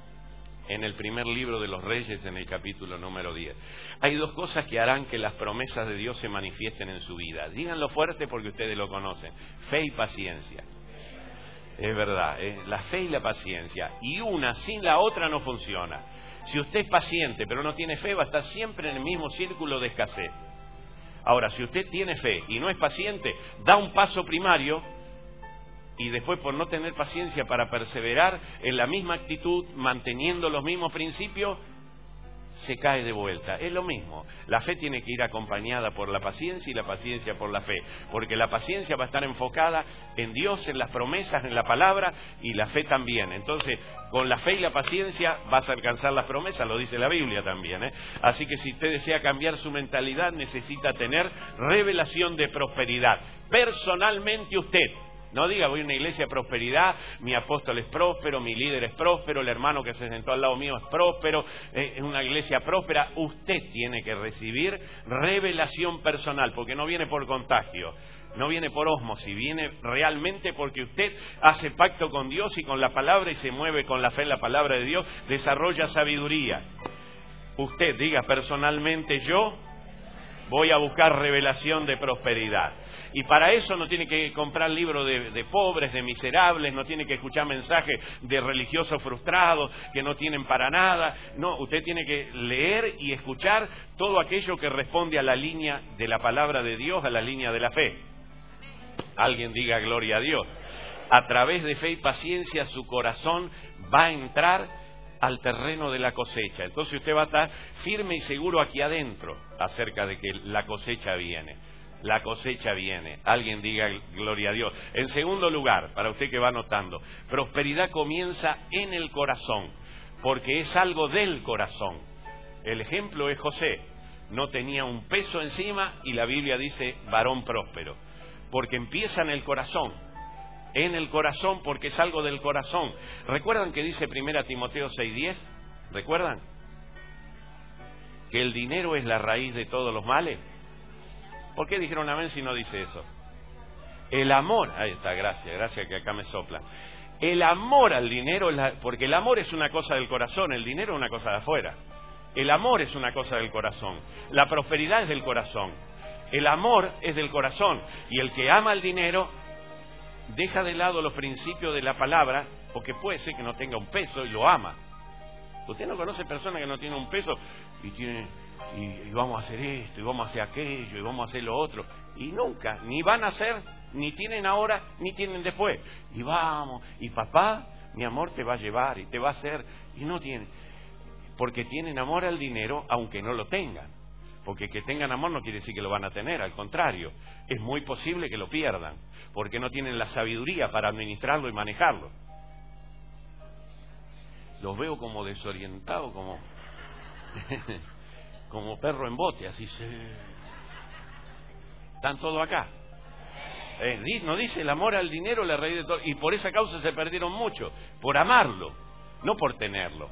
en el primer libro de los Reyes, en el capítulo número 10. Hay dos cosas que harán que las promesas de Dios se manifiesten en su vida. Díganlo fuerte porque ustedes lo conocen. Fe y paciencia. Es verdad, la fe y la paciencia. Y una sin la otra no funciona. Si usted es paciente pero no tiene fe, va a estar siempre en el mismo círculo de escasez. Ahora, si usted tiene fe y no es paciente, da un paso primario y después, por no tener paciencia para perseverar en la misma actitud, manteniendo los mismos principios, se cae de vuelta. Es lo mismo. La fe tiene que ir acompañada por la paciencia y la paciencia por la fe. Porque la paciencia va a estar enfocada en Dios, en las promesas, en la palabra, y la fe también. Entonces, con la fe y la paciencia vas a alcanzar las promesas, lo dice la Biblia también, Así que si usted desea cambiar su mentalidad, necesita tener revelación de prosperidad. Personalmente usted. No diga, voy a una iglesia de prosperidad, mi apóstol es próspero, mi líder es próspero, el hermano que se sentó al lado mío es próspero, es una iglesia próspera. Usted tiene que recibir revelación personal, porque no viene por contagio, no viene por ósmosis, viene realmente porque usted hace pacto con Dios y con la palabra y se mueve con la fe en la palabra de Dios, desarrolla sabiduría. Usted diga, personalmente yo voy a buscar revelación de prosperidad. Y para eso no tiene que comprar libros de pobres, de miserables, no tiene que escuchar mensajes de religiosos frustrados que no tienen para nada. No, usted tiene que leer y escuchar todo aquello que responde a la línea de la palabra de Dios, a la línea de la fe. Alguien diga gloria a Dios. A través de fe y paciencia su corazón va a entrar al terreno de la cosecha. Entonces usted va a estar firme y seguro aquí adentro acerca de que la cosecha viene. La cosecha viene. Alguien diga gloria a Dios. En segundo lugar, para usted que va anotando, prosperidad comienza en el corazón, porque es algo del corazón. El ejemplo es José. No tenía un peso encima y la Biblia dice varón próspero, porque empieza en el corazón. En el corazón, porque es algo del corazón. ¿Recuerdan que dice 1 Timoteo 6:10? ¿Recuerdan? Que el dinero es la raíz de todos los males. ¿Por qué dijeron amén si no dice eso? El amor, ahí está, gracias que acá me soplan. El amor al dinero, porque el amor es una cosa del corazón, el dinero es una cosa de afuera. El amor es una cosa del corazón, la prosperidad es del corazón, el amor es del corazón. Y el que ama el dinero deja de lado los principios de la palabra, porque puede ser que no tenga un peso y lo ama. Usted no conoce personas que no tienen un peso y vamos a hacer esto, y vamos a hacer aquello, y vamos a hacer lo otro, y nunca, ni van a hacer, ni tienen ahora, ni tienen después, y vamos, y papá, mi amor te va a llevar, y te va a hacer, y no tienen, porque tienen amor al dinero, aunque no lo tengan, porque que tengan amor no quiere decir que lo van a tener, al contrario, es muy posible que lo pierdan, porque no tienen la sabiduría para administrarlo y manejarlo. Los veo como desorientados, como perro en bote, así están todos acá. No dice el amor al dinero la raíz de todo, y por esa causa se perdieron mucho, por amarlo, no por tenerlo.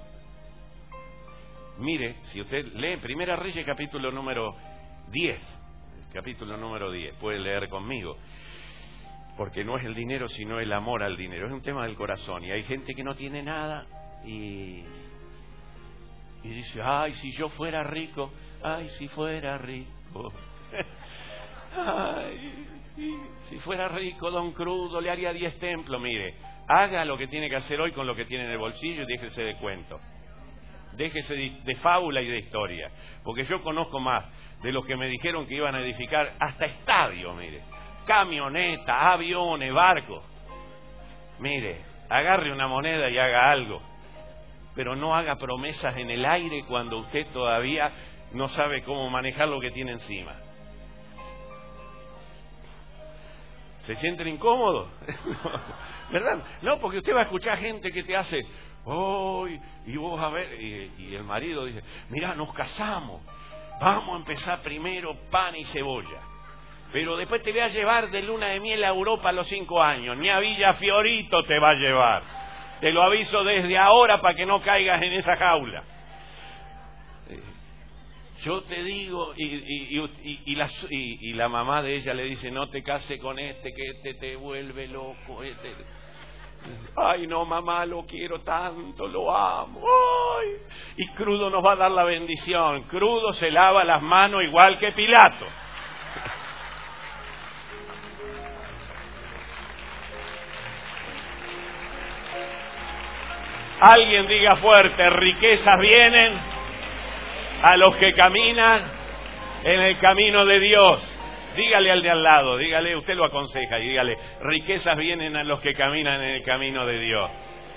Mire, si usted lee Primera Reyes capítulo número 10, puede leer conmigo. Porque no es el dinero, sino el amor al dinero. Es un tema del corazón. Y hay gente que no tiene nada y dice, ay, si yo fuera rico, ay, si fuera rico. Ay, si fuera rico, don Crudo, le haría 10 templos. Mire, haga lo que tiene que hacer hoy con lo que tiene en el bolsillo y déjese de cuentos. Déjese de fábula y de historia. Porque yo conozco más de los que me dijeron que iban a edificar hasta estadios, mire. Camionetas, aviones, barcos. Mire, agarre una moneda y haga algo. Pero no haga promesas en el aire cuando usted todavía no sabe cómo manejar lo que tiene encima. ¿Se sienten incómodos? ¿Verdad? No, porque usted va a escuchar gente que te hace, y vos a ver, y el marido dice, mirá, nos casamos, vamos a empezar primero pan y cebolla, pero después te voy a llevar de luna de miel a Europa a los 5 años, ni a Villa Fiorito te va a llevar, te lo aviso desde ahora para que no caigas en esa jaula. Yo te digo, y la mamá de ella le dice, no te cases con este, que este te vuelve loco. Ay, no, mamá, lo quiero tanto, lo amo. Ay. Y Crudo nos va a dar la bendición. Crudo se lava las manos igual que Pilato. Alguien diga fuerte, riquezas vienen a los que caminan en el camino de Dios. Dígale al de al lado, dígale, usted lo aconseja y dígale, riquezas vienen a los que caminan en el camino de Dios.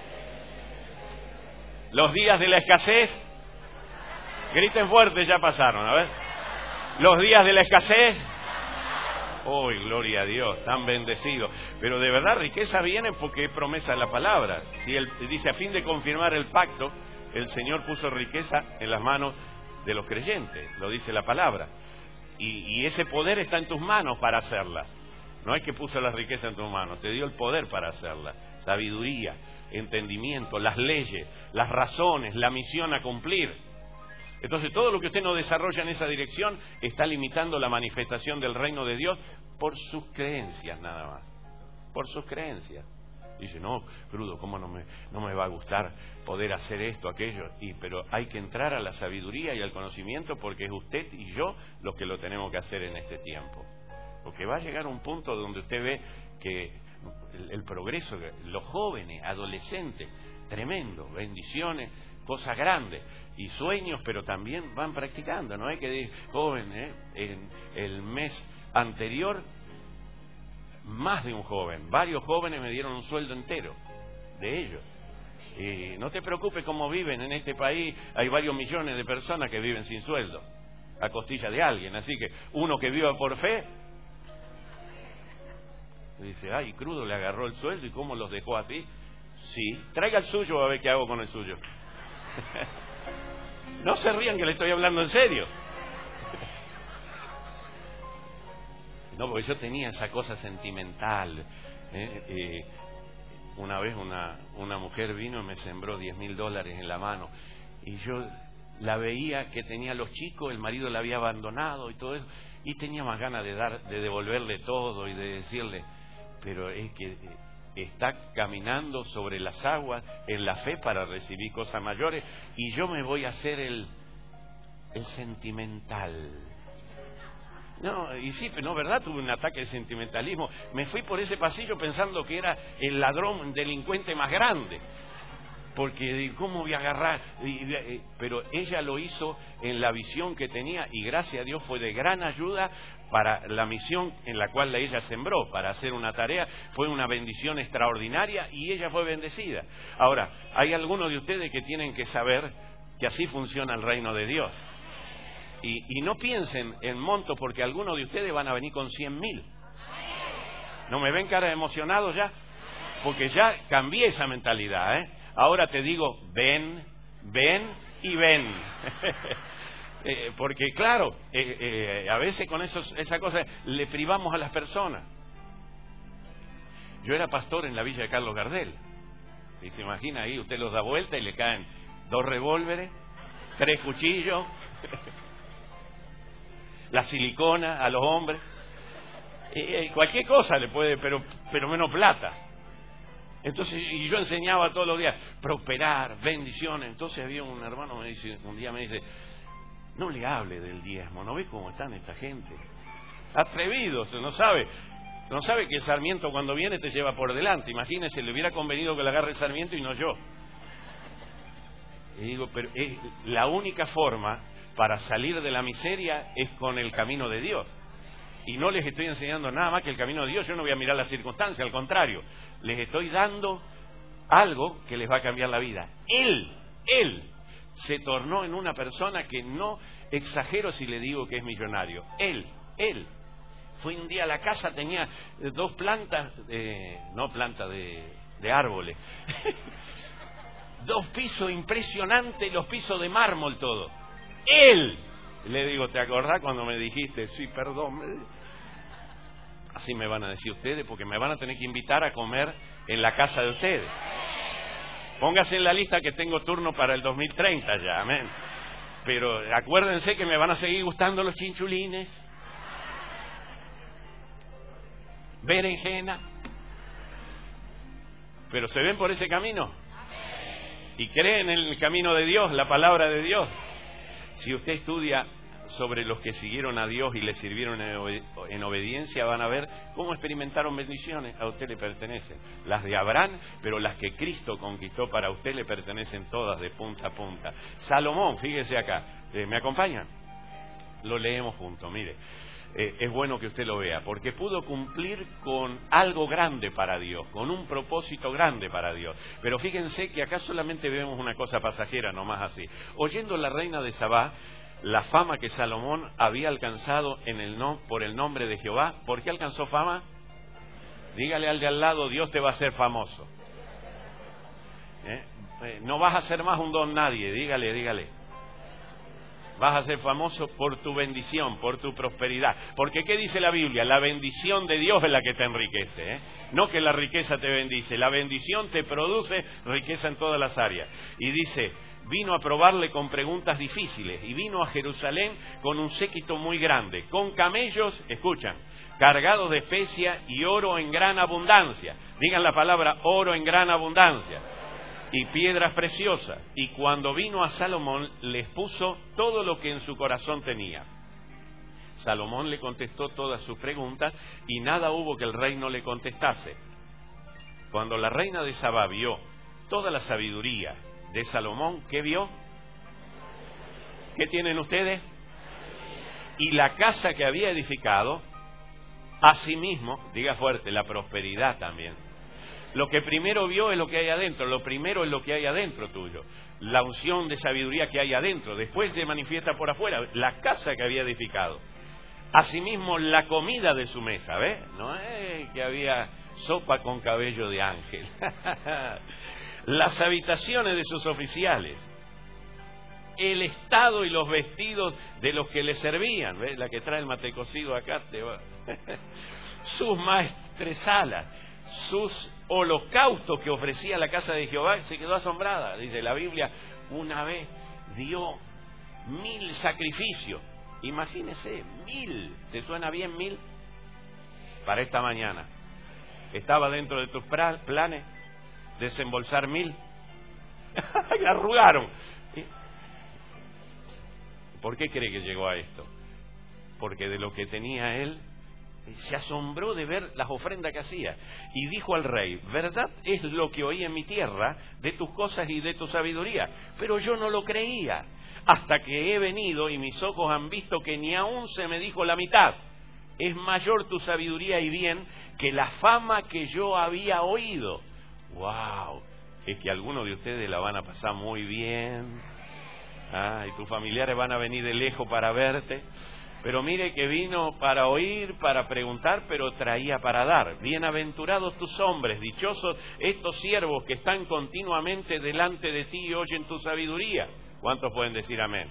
Los días de la escasez, griten fuerte, ya pasaron, a ver. Los días de la escasez, gloria a Dios, tan bendecido. Pero de verdad, riquezas vienen porque es promesa de la palabra. Si él dice, a fin de confirmar el pacto, el Señor puso riqueza en las manos de los creyentes, lo dice la palabra. Y ese poder está en tus manos para hacerlas. No es que puso la riqueza en tus manos, te dio el poder para hacerlas. Sabiduría, entendimiento, las leyes, las razones, la misión a cumplir. Entonces todo lo que usted no desarrolla en esa dirección está limitando la manifestación del reino de Dios por sus creencias nada más. Por sus creencias. Dice, no, Crudo, ¿cómo no me va a gustar poder hacer esto, aquello? Pero hay que entrar a la sabiduría y al conocimiento porque es usted y yo los que lo tenemos que hacer en este tiempo. Porque va a llegar un punto donde usted ve que el progreso, los jóvenes, adolescentes, tremendo, bendiciones, cosas grandes y sueños, pero también van practicando. No hay que decir, joven, en el mes anterior, más de un joven, varios jóvenes me dieron un sueldo entero de ellos. Y no te preocupes cómo viven en este país, hay varios millones de personas que viven sin sueldo, a costilla de alguien. Así que uno que viva por fe, dice, ay, Crudo le agarró el sueldo y cómo los dejó así. Sí, traiga el suyo a ver qué hago con el suyo. No se rían que le estoy hablando en serio. No, porque yo tenía esa cosa sentimental. Una vez una mujer vino y me sembró $10,000 en la mano. Y yo la veía que tenía los chicos, el marido la había abandonado y todo eso. Y tenía más ganas de devolverle todo y de decirle, pero es que está caminando sobre las aguas en la fe para recibir cosas mayores y yo me voy a hacer el sentimental. No, y sí, pero no, ¿verdad? Tuve un ataque de sentimentalismo. Me fui por ese pasillo pensando que era el ladrón, delincuente más grande. Porque, ¿cómo voy a agarrar? Pero ella lo hizo en la visión que tenía y gracias a Dios fue de gran ayuda para la misión en la cual ella sembró, para hacer una tarea. Fue una bendición extraordinaria y ella fue bendecida. Ahora, hay algunos de ustedes que tienen que saber que así funciona el reino de Dios. Y no piensen en monto porque algunos de ustedes van a venir con 100,000. ¿No me ven cara emocionados ya? Porque ya cambié esa mentalidad, ¿eh? Ahora te digo, ven y ven. Porque claro, a veces con esa cosa le privamos a las personas. Yo era pastor en la villa de Carlos Gardel. Y se imagina ahí, usted los da vuelta y le caen 2 revólveres, 3 cuchillos, la silicona a los hombres. Cualquier cosa le puede, pero menos plata. Entonces, y yo enseñaba todos los días, prosperar, bendiciones. Entonces había un hermano un día me dice, no le hable del diezmo, ¿no ves cómo están esta gente? Atrevidos, no sabe que el sarmiento cuando viene te lleva por delante. Imagínese, le hubiera convenido que le agarre el sarmiento y no yo. Y digo, pero la única forma para salir de la miseria es con el camino de Dios. Y no les estoy enseñando nada más que el camino de Dios. Yo no voy a mirar las circunstancias, al contrario, les estoy dando algo que les va a cambiar la vida. Él se tornó en una persona que no exagero si le digo que es millonario. Él fue un día a la casa, tenía 2 plantas, no plantas de árboles, 2 pisos impresionantes, los pisos de mármol todo. Él, le digo, ¿te acordás cuando me dijiste? Sí, perdón. Así me van a decir ustedes, porque me van a tener que invitar a comer en la casa de ustedes. Póngase en la lista que tengo turno para el 2030 ya, amén. Pero acuérdense que me van a seguir gustando los chinchulines, berenjena. Pero ¿se ven por ese camino? ¿Y creen en el camino de Dios, la palabra de Dios? Si usted estudia sobre los que siguieron a Dios y le sirvieron en obediencia, van a ver cómo experimentaron bendiciones. A usted le pertenecen las de Abraham, pero las que Cristo conquistó para usted le pertenecen todas de punta a punta. Salomón, fíjese acá, ¿me acompañan? Lo leemos juntos, mire. Es bueno que usted lo vea, porque pudo cumplir con algo grande para Dios, con un propósito grande para Dios. Pero fíjense que acá solamente vemos una cosa pasajera, nomás así. Oyendo la reina de Sabá la fama que Salomón había alcanzado por el nombre de Jehová. ¿Por qué alcanzó fama? Dígale al de al lado, Dios te va a hacer famoso. No vas a ser más un don nadie, dígale. Vas a ser famoso por tu bendición, por tu prosperidad. Porque ¿qué dice la Biblia? La bendición de Dios es la que te enriquece, no que la riqueza te bendice. La bendición te produce riqueza en todas las áreas. Y dice, vino a probarle con preguntas difíciles y vino a Jerusalén con un séquito muy grande, con camellos, escuchan, cargados de especia y oro en gran abundancia. Digan la palabra oro en gran abundancia. Y piedras preciosas. Y cuando vino a Salomón, les puso todo lo que en su corazón tenía. Salomón le contestó todas sus preguntas y nada hubo que el rey no le contestase. Cuando la reina de Sabá vio toda la sabiduría de Salomón, ¿qué vio? ¿Qué tienen ustedes? Y la casa que había edificado, asimismo, diga fuerte, la prosperidad también. Lo que primero vio es lo que hay adentro, lo primero es lo que hay adentro tuyo, la unción de sabiduría que hay adentro, después se manifiesta por afuera, la casa que había edificado. Asimismo, la comida de su mesa, ¿ves? No es que había sopa con cabello de ángel. Las habitaciones de sus oficiales, el estado y los vestidos de los que le servían, ¿ves? La que trae el mate cocido acá te va. Sus maestresalas, sus holocaustos que ofrecía la casa de Jehová, se quedó asombrada. Dice la Biblia, una vez dio 1000 sacrificios. Imagínese, 1000. ¿Te suena bien 1000? Para esta mañana. ¿Estaba dentro de tus planes desembolsar 1000? La arrugaron. ¿Por qué cree que llegó a esto? Porque de lo que tenía él, se asombró de ver las ofrendas que hacía. Y dijo al rey, verdad es lo que oí en mi tierra de tus cosas y de tu sabiduría, pero yo no lo creía, hasta que he venido y mis ojos han visto que ni aún se me dijo la mitad. Es mayor tu sabiduría y bien que la fama que yo había oído. ¡Wow! Es que algunos de ustedes la van a pasar muy bien. Y tus familiares van a venir de lejos para verte. Pero mire que vino para oír, para preguntar, pero traía para dar. Bienaventurados tus hombres, dichosos estos siervos que están continuamente delante de ti y oyen tu sabiduría. ¿Cuántos pueden decir amén?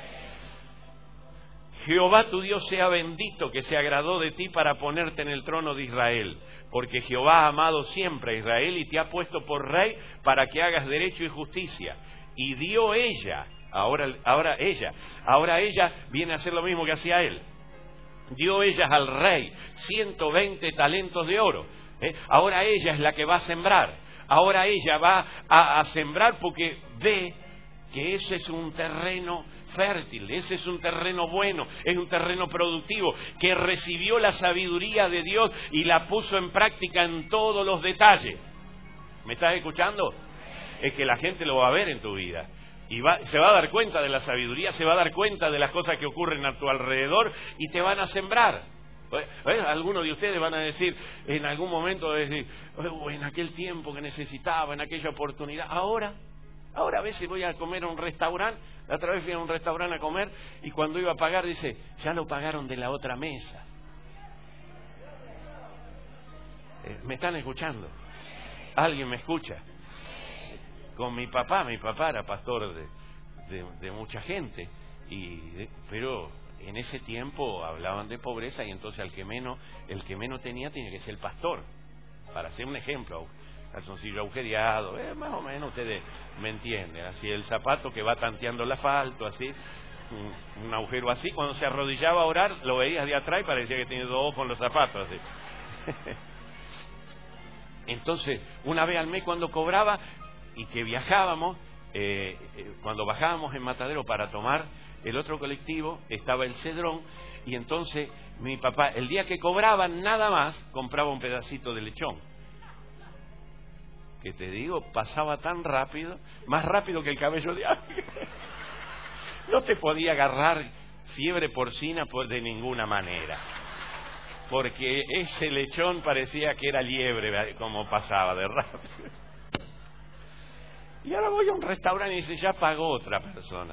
Jehová tu Dios sea bendito, que se agradó de ti para ponerte en el trono de Israel. Porque Jehová ha amado siempre a Israel y te ha puesto por rey para que hagas derecho y justicia. Y dio ella... Ahora ella viene a hacer lo mismo que hacía él. dio ella al rey 120 talentos de oro. Ahora ella es la que va a sembrar. Ahora ella va a sembrar porque ve que ese es un terreno fértil, ese es un terreno bueno, es un terreno productivo, que recibió la sabiduría de Dios y la puso en práctica en todos los detalles. ¿Me estás escuchando? Es que la gente lo va a ver en tu vida. Y se va a dar cuenta de la sabiduría, se va a dar cuenta de las cosas que ocurren a tu alrededor y te van a sembrar. Algunos de ustedes van a decir en algún momento, en aquel tiempo que necesitaba, en aquella oportunidad, ahora a veces voy a comer a un restaurante. La otra vez fui a un restaurante a comer y cuando iba a pagar dice, ya lo pagaron de la otra mesa. ¿Me están escuchando? ¿Alguien me escucha? Con mi papá era pastor de mucha gente, pero en ese tiempo hablaban de pobreza y entonces el que menos tenía que ser el pastor, para hacer un ejemplo, calzoncillo agujereado, más o menos ustedes me entienden, así el zapato que va tanteando el asfalto, así, un agujero así, cuando se arrodillaba a orar lo veías de atrás y parecía que tenía 2 ojos en los zapatos, así. Entonces, una vez al mes cuando cobraba y que viajábamos, cuando bajábamos en Matadero para tomar el otro colectivo, estaba el Cedrón, y entonces mi papá, el día que cobraba nada más, compraba un pedacito de lechón. Que te digo, pasaba tan rápido, más rápido que el cabello de ángel. No te podía agarrar fiebre porcina de ninguna manera. Porque ese lechón parecía que era liebre, como pasaba de rápido. Y ahora voy a un restaurante y dice, ya pagó otra persona.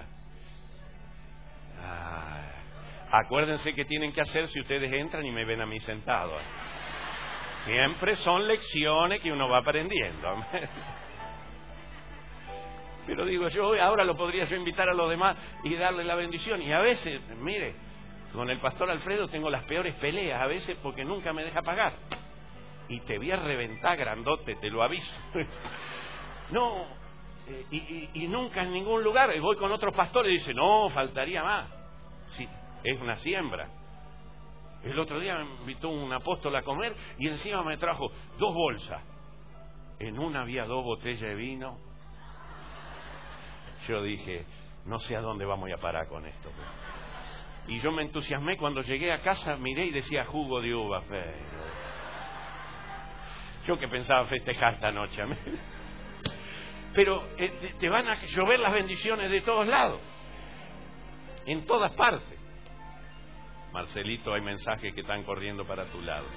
Acuérdense que tienen que hacer si ustedes entran y me ven a mí sentado. Siempre son lecciones que uno va aprendiendo. Pero digo, yo ahora lo podría yo invitar a los demás y darle la bendición. Y a veces, mire, con el pastor Alfredo tengo las peores peleas, a veces porque nunca me deja pagar. Y te voy a reventar grandote, te lo aviso. No, y nunca en ningún lugar. Y voy con otros pastores y dice, no, faltaría más. Sí, es una siembra. El otro día me invitó un apóstol a comer y encima me trajo 2 bolsas. En una había 2 botellas de vino. Yo dije, no sé a dónde vamos a parar con esto. Y yo me entusiasmé cuando llegué a casa, miré y decía jugo de uva. Yo que pensaba festejar esta noche. Pero te van a llover las bendiciones de todos lados, en todas partes. Marcelito, hay mensajes que están corriendo para tu lado.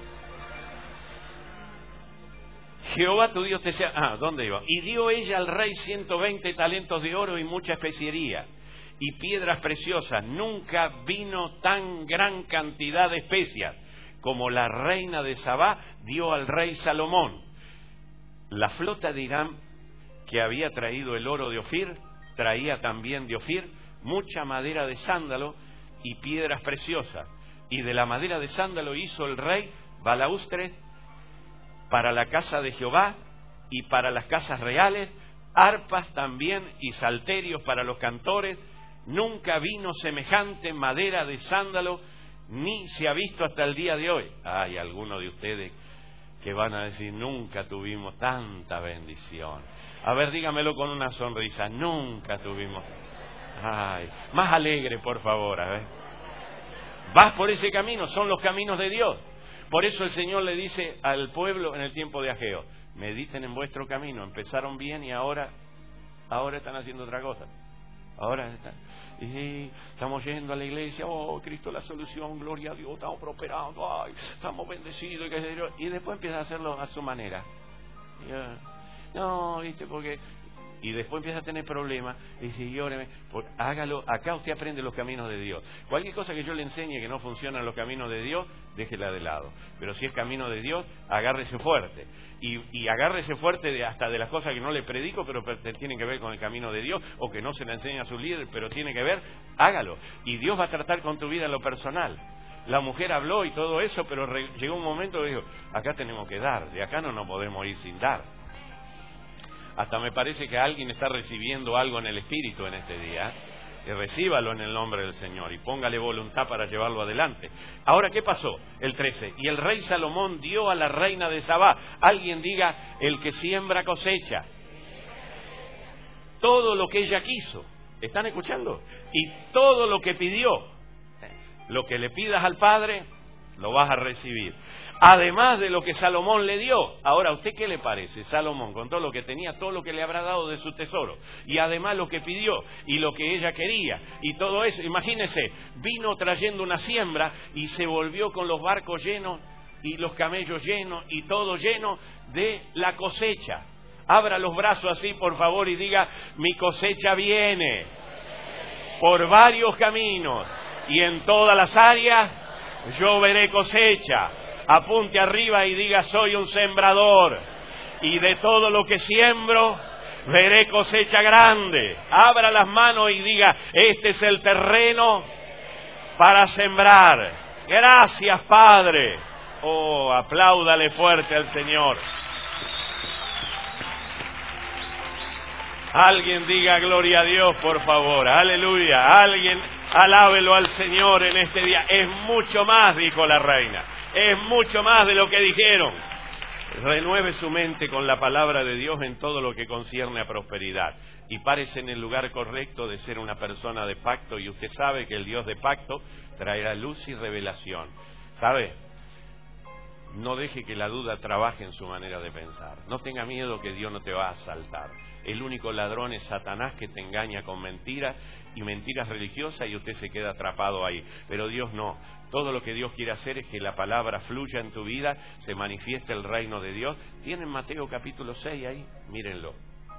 Jehová tu Dios te sea... ¿dónde iba? Y dio ella al rey 120 talentos de oro y mucha especiería y piedras preciosas. Nunca vino tan gran cantidad de especias como la reina de Sabá dio al rey Salomón. La flota de Irán que había traído el oro de Ofir, traía también de Ofir mucha madera de sándalo y piedras preciosas. Y de la madera de sándalo hizo el rey balaustres para la casa de Jehová y para las casas reales, arpas también y salterios para los cantores. Nunca vino semejante madera de sándalo, ni se ha visto hasta el día de hoy. Hay algunos de ustedes que van a decir, nunca tuvimos tanta bendición. A ver, dígamelo con una sonrisa, nunca tuvimos... más alegre, por favor, a ver. Vas por ese camino, son los caminos de Dios. Por eso el Señor le dice al pueblo en el tiempo de Ageo, mediten en vuestro camino, empezaron bien y ahora están haciendo otra cosa. Estamos yendo a la iglesia, Cristo la solución, gloria a Dios, estamos prosperando, estamos bendecidos, y después empieza a hacerlo a su manera. No, viste, porque... Y después empieza a tener problemas. Y dice, hágalo. Acá usted aprende los caminos de Dios. Cualquier cosa que yo le enseñe que no funciona en los caminos de Dios, déjela de lado. Pero si es camino de Dios, agárrese fuerte. Y agárrese fuerte hasta de las cosas que no le predico, pero tienen que ver con el camino de Dios, o que no se le enseña a su líder, pero tiene que ver, hágalo. Y Dios va a tratar con tu vida en lo personal. La mujer habló y todo eso, pero llegó un momento que dijo, acá tenemos que dar, de acá no nos podemos ir sin dar. Hasta me parece que alguien está recibiendo algo en el Espíritu en este día. recíbalo en el nombre del Señor y póngale voluntad para llevarlo adelante. Ahora, ¿qué pasó? El 13. Y el rey Salomón dio a la reina de Sabá. Alguien diga, el que siembra cosecha. Todo lo que ella quiso. ¿Están escuchando? Y todo lo que pidió. Lo que le pidas al Padre, lo vas a recibir. Además de lo que Salomón le dio. Ahora, ¿a usted qué le parece? Salomón, con todo lo que tenía, todo lo que le habrá dado de su tesoro. Y además lo que pidió y lo que ella quería. Y todo eso, imagínese, vino trayendo una siembra y se volvió con los barcos llenos y los camellos llenos y todo lleno de la cosecha. Abra los brazos así, por favor, y diga, mi cosecha viene por varios caminos y en todas las áreas yo veré cosecha. Apunte arriba y diga, soy un sembrador y de todo lo que siembro veré cosecha grande. Abra las manos y diga, este es el terreno para sembrar. Gracias, Padre. Oh, apláudale fuerte al Señor. Alguien diga gloria a Dios, por favor. Aleluya. Alguien alábelo al Señor en este día. Es mucho más, dijo la reina. Es mucho más de lo que dijeron. Renueve su mente con la palabra de Dios en todo lo que concierne a prosperidad. Y párese en el lugar correcto de ser una persona de pacto. Y usted sabe que el Dios de pacto traerá luz y revelación. ¿Sabe? No deje que la duda trabaje en su manera de pensar. No tenga miedo que Dios no te va a asaltar. El único ladrón es Satanás, que te engaña con mentiras y mentiras religiosas y usted se queda atrapado ahí. Pero Dios no. Todo lo que Dios quiere hacer es que la palabra fluya en tu vida, se manifieste el reino de Dios. ¿Tienen Mateo capítulo 6 ahí? Mírenlo.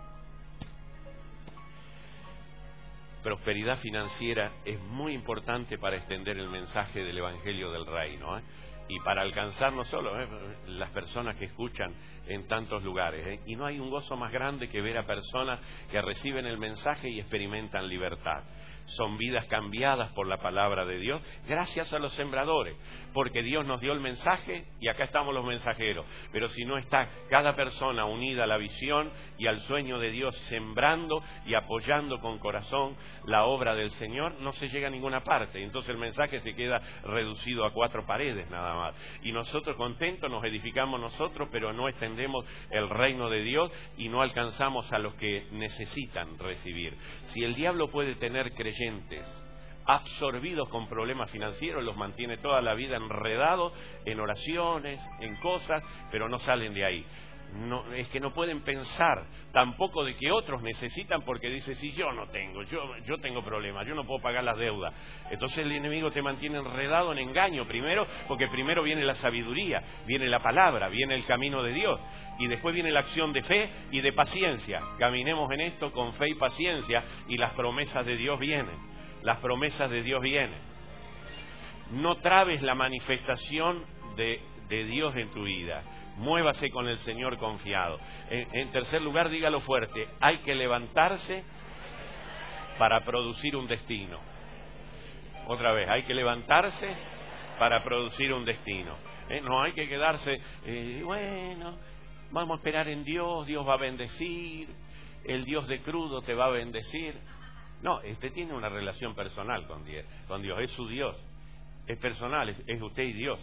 Prosperidad financiera es muy importante para extender el mensaje del Evangelio del Reino, y para alcanzar no solo las personas que escuchan en tantos lugares, y no hay un gozo más grande que ver a personas que reciben el mensaje y experimentan libertad. Son vidas cambiadas por la palabra de Dios gracias a los sembradores, porque Dios nos dio el mensaje y acá estamos los mensajeros. Pero si no está cada persona unida a la visión y al sueño de Dios, sembrando y apoyando con corazón la obra del Señor, no se llega a ninguna parte. Entonces el mensaje se queda reducido a 4 paredes nada más. Y nosotros contentos nos edificamos nosotros, pero no extendemos el reino de Dios y no alcanzamos a los que necesitan recibir. Si el diablo puede tener creyentes absorbidos con problemas financieros, los mantiene toda la vida enredados en oraciones, en cosas, pero no salen de ahí. No, es que no pueden pensar tampoco de que otros necesitan, porque dice, si yo no tengo, yo tengo problemas, yo no puedo pagar las deudas. Entonces el enemigo te mantiene enredado en engaño primero, porque primero viene la sabiduría, viene la palabra, viene el camino de Dios, y después viene la acción de fe y de paciencia. Caminemos en esto con fe y paciencia, y las promesas de Dios vienen. Las promesas de Dios vienen. No trabes la manifestación de Dios en tu vida. Muévase con el Señor confiado. En tercer lugar, dígalo fuerte, hay que levantarse para producir un destino. Otra vez, hay que levantarse para producir un destino. No hay que quedarse, bueno, vamos a esperar en Dios, Dios va a bendecir, el Dios de crudo te va a bendecir. No, usted tiene una relación personal con Dios, es su Dios, es personal, es usted y Dios.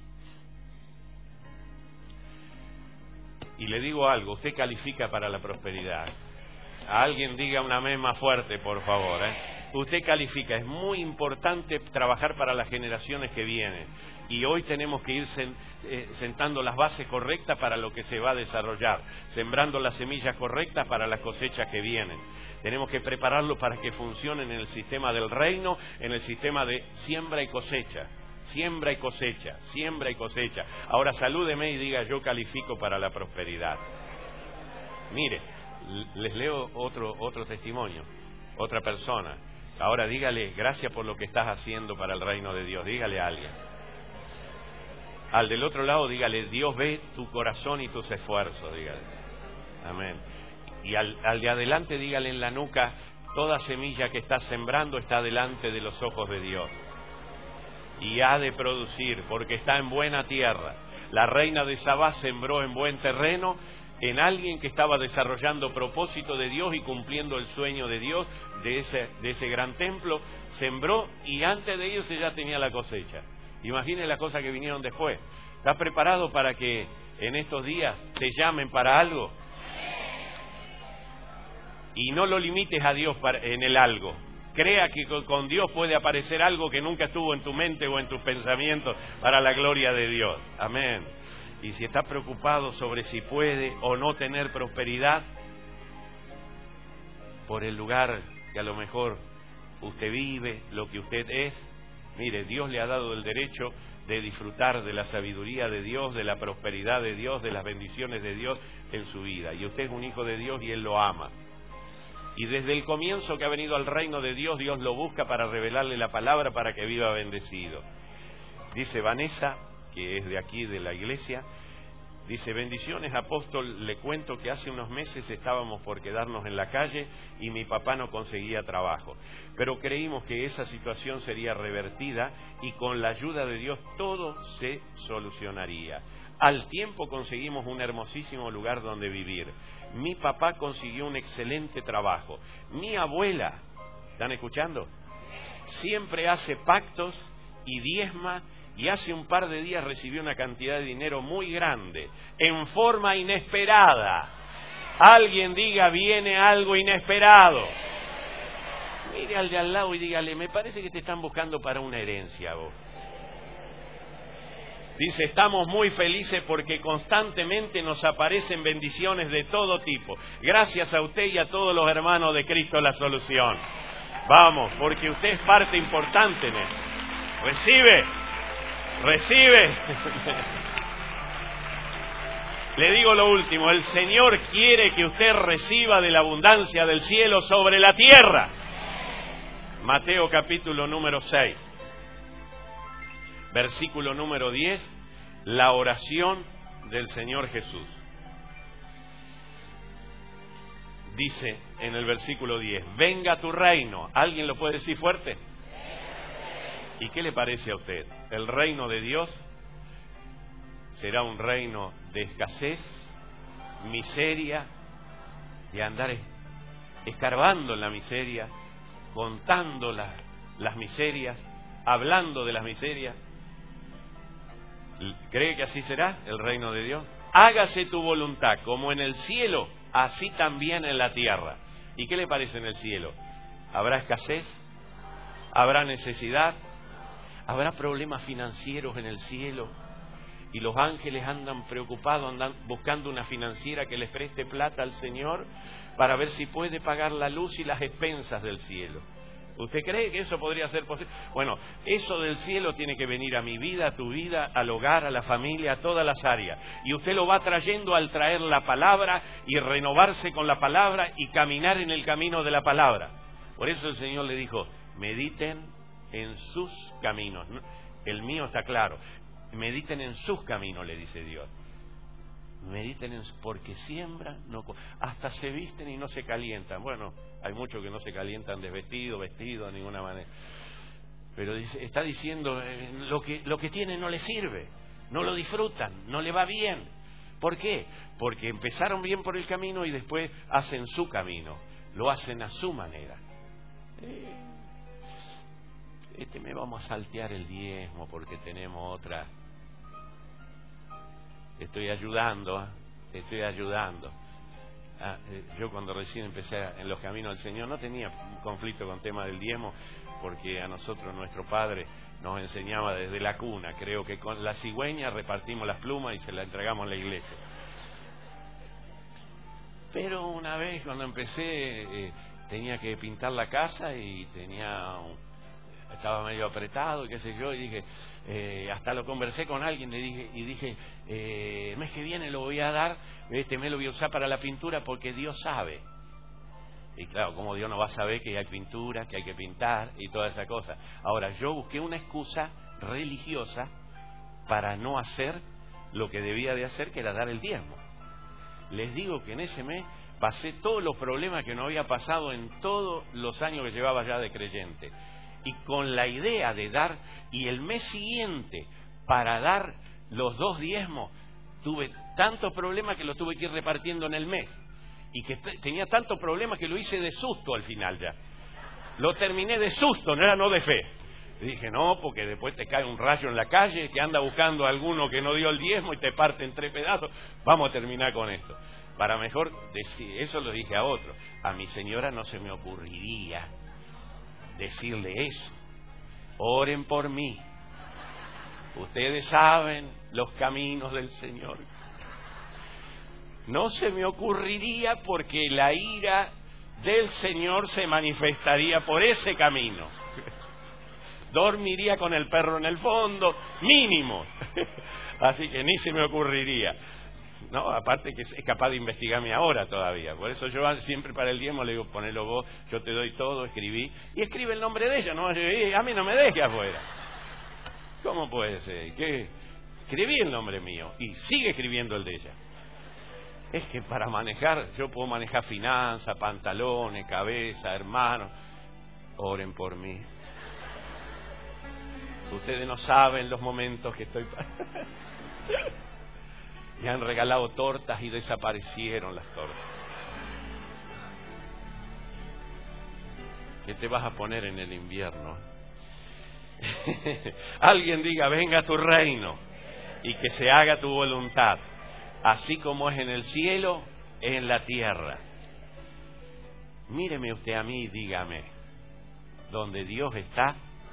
Y le digo algo, usted califica para la prosperidad. A alguien diga un amén más fuerte, por favor. Usted califica, es muy importante trabajar para las generaciones que vienen. Y hoy tenemos que ir sentando las bases correctas para lo que se va a desarrollar, sembrando las semillas correctas para las cosechas que vienen. Tenemos que prepararlo para que funcionen en el sistema del reino, en el sistema de siembra y cosecha. Siembra y cosecha, siembra y cosecha. Ahora salúdeme y diga, yo califico para la prosperidad. Mire, les leo otro testimonio, otra persona. Ahora dígale, gracias por lo que estás haciendo para el reino de Dios. Dígale a alguien. Al del otro lado, dígale, Dios ve tu corazón y tus esfuerzos. Dígale. Amén. Y al de adelante, dígale en la nuca, toda semilla que estás sembrando está delante de los ojos de Dios. Y ha de producir, porque está en buena tierra. La reina de Sabá sembró en buen terreno en alguien que estaba desarrollando propósito de Dios y cumpliendo el sueño de Dios de ese gran templo. Sembró y antes de ellos ya tenía la cosecha. Imagine las cosas que vinieron después. ¿Estás preparado para que en estos días te llamen para algo? Y no lo limites a Dios en el algo. Crea que con Dios puede aparecer algo que nunca estuvo en tu mente o en tus pensamientos para la gloria de Dios. Amén. Y si está preocupado sobre si puede o no tener prosperidad por el lugar que a lo mejor usted vive, lo que usted es, mire, Dios le ha dado el derecho de disfrutar de la sabiduría de Dios, de la prosperidad de Dios, de las bendiciones de Dios en su vida. Y usted es un hijo de Dios y Él lo ama. Y desde el comienzo que ha venido al reino de Dios, Dios lo busca para revelarle la palabra para que viva bendecido. Dice Vanessa, que es de aquí, de la iglesia, dice: bendiciones, apóstol, le cuento que hace unos meses estábamos por quedarnos en la calle y mi papá no conseguía trabajo. Pero creímos que esa situación sería revertida y con la ayuda de Dios todo se solucionaría. Al tiempo conseguimos un hermosísimo lugar donde vivir. Mi papá consiguió un excelente trabajo. Mi abuela, ¿están escuchando? Siempre hace pactos y diezma, y hace un par de días recibió una cantidad de dinero muy grande, en forma inesperada. Alguien diga: viene algo inesperado. Mire al de al lado y dígale: me parece que te están buscando para una herencia vos. Dice: estamos muy felices porque constantemente nos aparecen bendiciones de todo tipo. Gracias a usted y a todos los hermanos de Cristo la Solución. Vamos, porque usted es parte importante en esto. Recibe. Le digo lo último: el Señor quiere que usted reciba de la abundancia del cielo sobre la tierra. Mateo capítulo número 6. Versículo número 10, la oración del Señor Jesús. Dice en el versículo 10: venga tu reino. ¿Alguien lo puede decir fuerte? ¿Y qué le parece a usted? ¿El reino de Dios será un reino de escasez, miseria, de andar escarbando en la miseria, contando las miserias, hablando de las miserias? ¿Cree que así será el reino de Dios? Hágase tu voluntad, como en el cielo, así también en la tierra. ¿Y qué le parece en el cielo? ¿Habrá escasez? ¿Habrá necesidad? ¿Habrá problemas financieros en el cielo? Y los ángeles andan preocupados, andan buscando una financiera que les preste plata al Señor para ver si puede pagar la luz y las expensas del cielo. ¿Usted cree que eso podría ser posible? Bueno, eso del cielo tiene que venir a mi vida, a tu vida, al hogar, a la familia, a todas las áreas. Y usted lo va trayendo al traer la palabra y renovarse con la palabra y caminar en el camino de la palabra. Por eso el Señor le dijo: mediten en sus caminos. El mío está claro. Mediten en sus caminos, le dice Dios. Mediten porque siembran, hasta se visten y no se calientan. Bueno, hay muchos que no se calientan vestido de ninguna manera. Pero está diciendo, lo que tienen no les sirve, no lo disfrutan, no le va bien. ¿Por qué? Porque empezaron bien por el camino y después hacen su camino, lo hacen a su manera. Me vamos a saltear el diezmo porque tenemos otra. Estoy ayudando. Yo cuando recién empecé en los caminos del Señor no tenía un conflicto con el tema del diezmo, porque a nosotros nuestro padre nos enseñaba desde la cuna. Creo que con la cigüeña repartimos las plumas y se las entregamos a la iglesia. Pero una vez cuando empecé tenía que pintar la casa y estaba medio apretado y qué sé yo, y dije, hasta lo conversé con alguien, y dije, el mes que viene lo voy a dar, me lo voy a usar para la pintura porque Dios sabe. Y claro, como Dios no va a saber que hay pintura, que hay que pintar y toda esa cosa. Ahora, yo busqué una excusa religiosa para no hacer lo que debía de hacer, que era dar el diezmo. Les digo que en ese mes pasé todos los problemas que no había pasado en todos los años que llevaba ya de creyente. Y con la idea de dar, y el mes siguiente, para dar los 2 diezmos, tuve tantos problemas que los tuve que ir repartiendo en el mes. Y que tenía tantos problemas que lo hice de susto al final ya. Lo terminé de susto, no de fe. Y dije, no, porque después te cae un rayo en la calle que anda buscando a alguno que no dio el diezmo y te parte en 3 pedazos. Vamos a terminar con esto. Para mejor decir, eso lo dije a otro. A mi señora no se me ocurriría decirle eso. Oren por mí. Ustedes saben los caminos del Señor. No se me ocurriría porque la ira del Señor se manifestaría por ese camino. Dormiría con el perro en el fondo, mínimo. Así que ni se me ocurriría. No, aparte que es capaz de investigarme ahora todavía. Por eso yo siempre para el diezmo le digo, ponelo vos, yo te doy todo, escribí. Y escribe el nombre de ella, no, a mí no me deje afuera. ¿Cómo puede ser? ¿Qué? Escribí el nombre mío y sigue escribiendo el de ella. Es que para manejar, yo puedo manejar finanzas, pantalones, cabeza, hermanos. Oren por mí. Ustedes no saben los momentos que estoy... Me han regalado tortas y desaparecieron las tortas. ¿Qué te vas a poner en el invierno? Alguien diga, venga a tu reino y que se haga tu voluntad, así como es en el cielo, en la tierra. Míreme usted a mí y dígame, donde Dios está,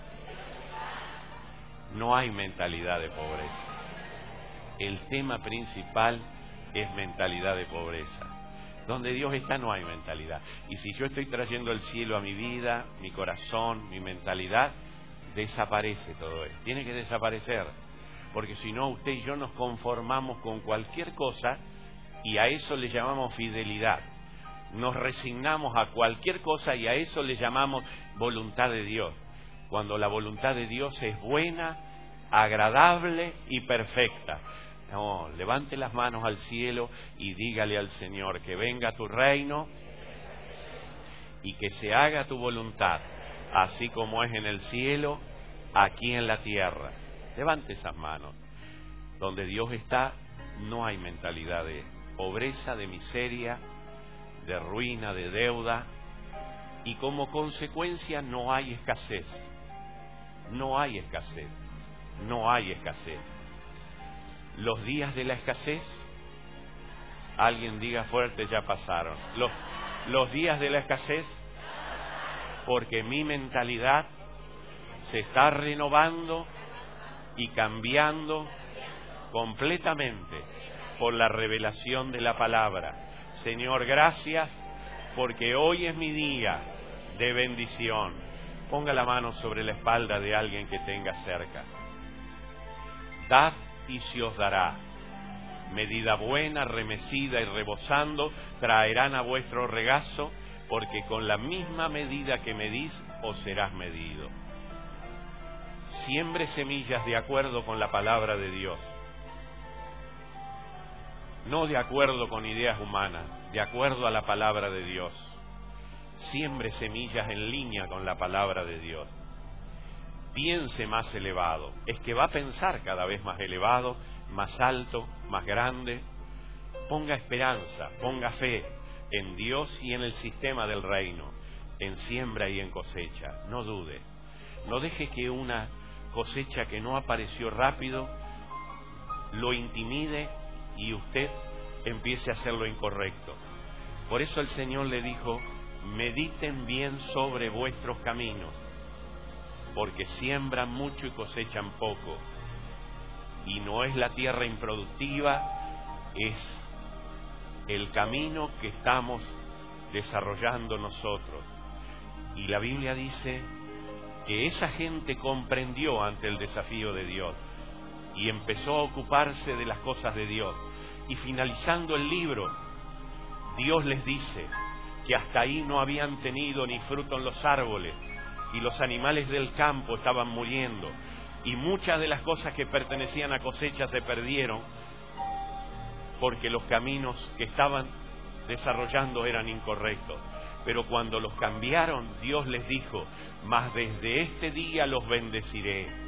no hay mentalidad de pobreza. El tema principal es mentalidad de pobreza. Donde Dios está no hay mentalidad. Y si yo estoy trayendo el cielo a mi vida, mi corazón, mi mentalidad, desaparece todo eso. Tiene que desaparecer. Porque si no, usted y yo nos conformamos con cualquier cosa y a eso le llamamos fidelidad. Nos resignamos a cualquier cosa y a eso le llamamos voluntad de Dios. Cuando la voluntad de Dios es buena, agradable y perfecta. No, levante las manos al cielo y dígale al Señor que venga tu reino y que se haga tu voluntad, así como es en el cielo, aquí en la tierra. Levante esas manos. Donde Dios está, no hay mentalidad de pobreza, de miseria, de ruina, de deuda, y como consecuencia no hay escasez. No hay escasez. No hay escasez. Los días de la escasez, alguien diga fuerte, ya pasaron. Los días de la escasez, porque mi mentalidad se está renovando y cambiando completamente por la revelación de la palabra. Señor, gracias, porque hoy es mi día de bendición. Ponga la mano sobre la espalda de alguien que tenga cerca. Dad y se os dará. Medida buena, remecida y rebosando, traerán a vuestro regazo, porque con la misma medida que medís, os serás medido. Siembre semillas de acuerdo con la palabra de Dios. No de acuerdo con ideas humanas, de acuerdo a la palabra de Dios. Siembre semillas en línea con la palabra de Dios. Piense más elevado. Es que va a pensar cada vez más elevado, más alto, más grande. Ponga esperanza, ponga fe en Dios y en el sistema del reino, en siembra y en cosecha. No dude. No deje que una cosecha que no apareció rápido lo intimide y usted empiece a hacer lo incorrecto. Por eso el Señor le dijo, mediten bien sobre vuestros caminos, porque siembran mucho y cosechan poco. Y no es la tierra improductiva, es el camino que estamos desarrollando nosotros. Y la Biblia dice que esa gente comprendió ante el desafío de Dios y empezó a ocuparse de las cosas de Dios. Y finalizando el libro, Dios les dice que hasta ahí no habían tenido ni fruto en los árboles, y los animales del campo estaban muriendo, y muchas de las cosas que pertenecían a cosecha se perdieron, porque los caminos que estaban desarrollando eran incorrectos. Pero cuando los cambiaron, Dios les dijo, mas desde este día los bendeciré,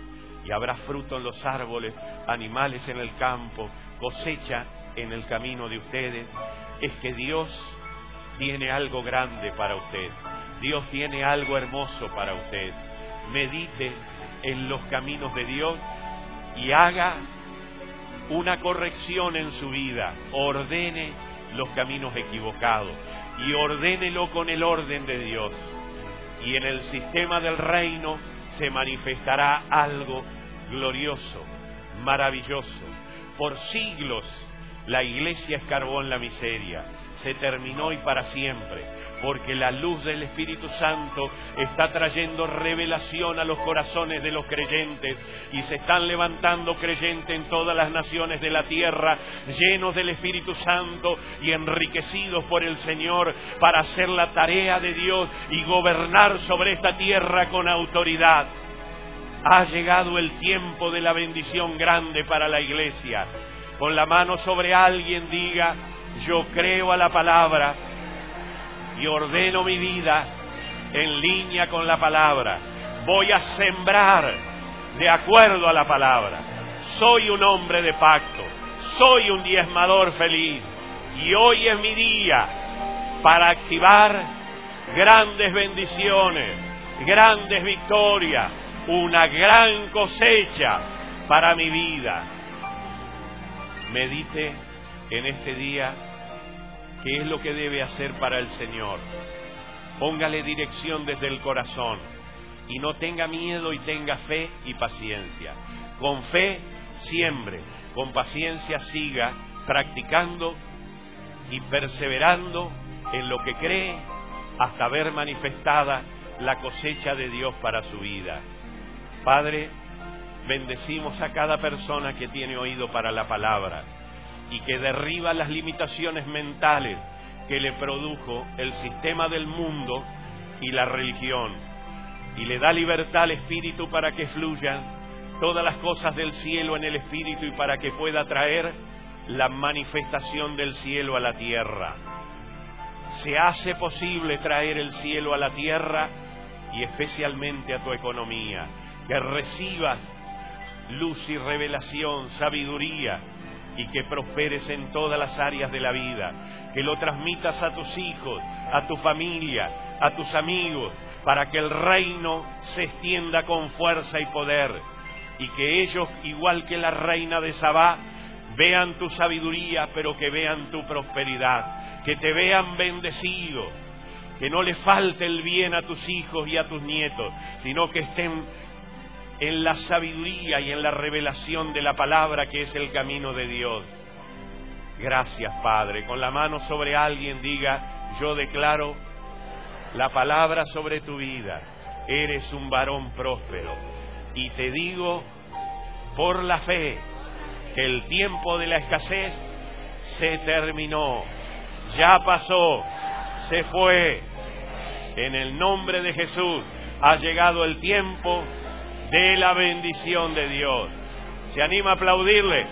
y habrá fruto en los árboles, animales en el campo, cosecha en el camino de ustedes. Es que Dios tiene algo grande para usted. Dios tiene algo hermoso para usted. Medite en los caminos de Dios y haga una corrección en su vida. Ordene los caminos equivocados y ordénelo con el orden de Dios. Y en el sistema del reino se manifestará algo glorioso, maravilloso. Por siglos la iglesia escarbó en la miseria. Se terminó y para siempre, porque la luz del Espíritu Santo está trayendo revelación a los corazones de los creyentes, y se están levantando creyentes en todas las naciones de la tierra, llenos del Espíritu Santo y enriquecidos por el Señor para hacer la tarea de Dios y gobernar sobre esta tierra con autoridad. Ha llegado el tiempo de la bendición grande para la iglesia. Con la mano sobre alguien diga: yo creo a la palabra y ordeno mi vida en línea con la palabra. Voy a sembrar de acuerdo a la palabra. Soy un hombre de pacto, soy un diezmador feliz, y hoy es mi día para activar grandes bendiciones, grandes victorias, una gran cosecha para mi vida. Medite en este día qué es lo que debe hacer para el Señor. Póngale dirección desde el corazón y no tenga miedo, y tenga fe y paciencia. Con fe siembre, con paciencia siga practicando y perseverando en lo que cree hasta ver manifestada la cosecha de Dios para su vida. Padre, bendecimos a cada persona que tiene oído para la palabra y que derriba las limitaciones mentales que le produjo el sistema del mundo y la religión, y le da libertad al Espíritu para que fluyan todas las cosas del cielo en el Espíritu y para que pueda traer la manifestación del cielo a la tierra. Se hace posible traer el cielo a la tierra y especialmente a tu economía, que recibas luz y revelación, sabiduría, y que prosperes en todas las áreas de la vida, que lo transmitas a tus hijos, a tu familia, a tus amigos, para que el reino se extienda con fuerza y poder, y que ellos, igual que la reina de Sabá, vean tu sabiduría, pero que vean tu prosperidad, que te vean bendecido, que no le falte el bien a tus hijos y a tus nietos, sino que estén en la sabiduría y en la revelación de la palabra, que es el camino de Dios. Gracias, Padre. Con la mano sobre alguien diga: yo declaro la palabra sobre tu vida. Eres un varón próspero. Y te digo por la fe que el tiempo de la escasez se terminó, ya pasó, se fue. En el nombre de Jesús ha llegado el tiempo de la bendición de Dios. ¿Se anima a aplaudirle?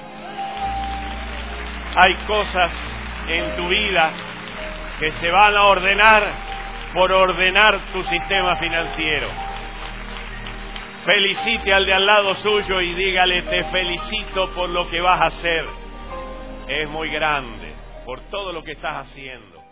Hay cosas en tu vida que se van a ordenar por ordenar tu sistema financiero. Felicite al de al lado suyo y dígale: te felicito por lo que vas a hacer. Es muy grande por todo lo que estás haciendo.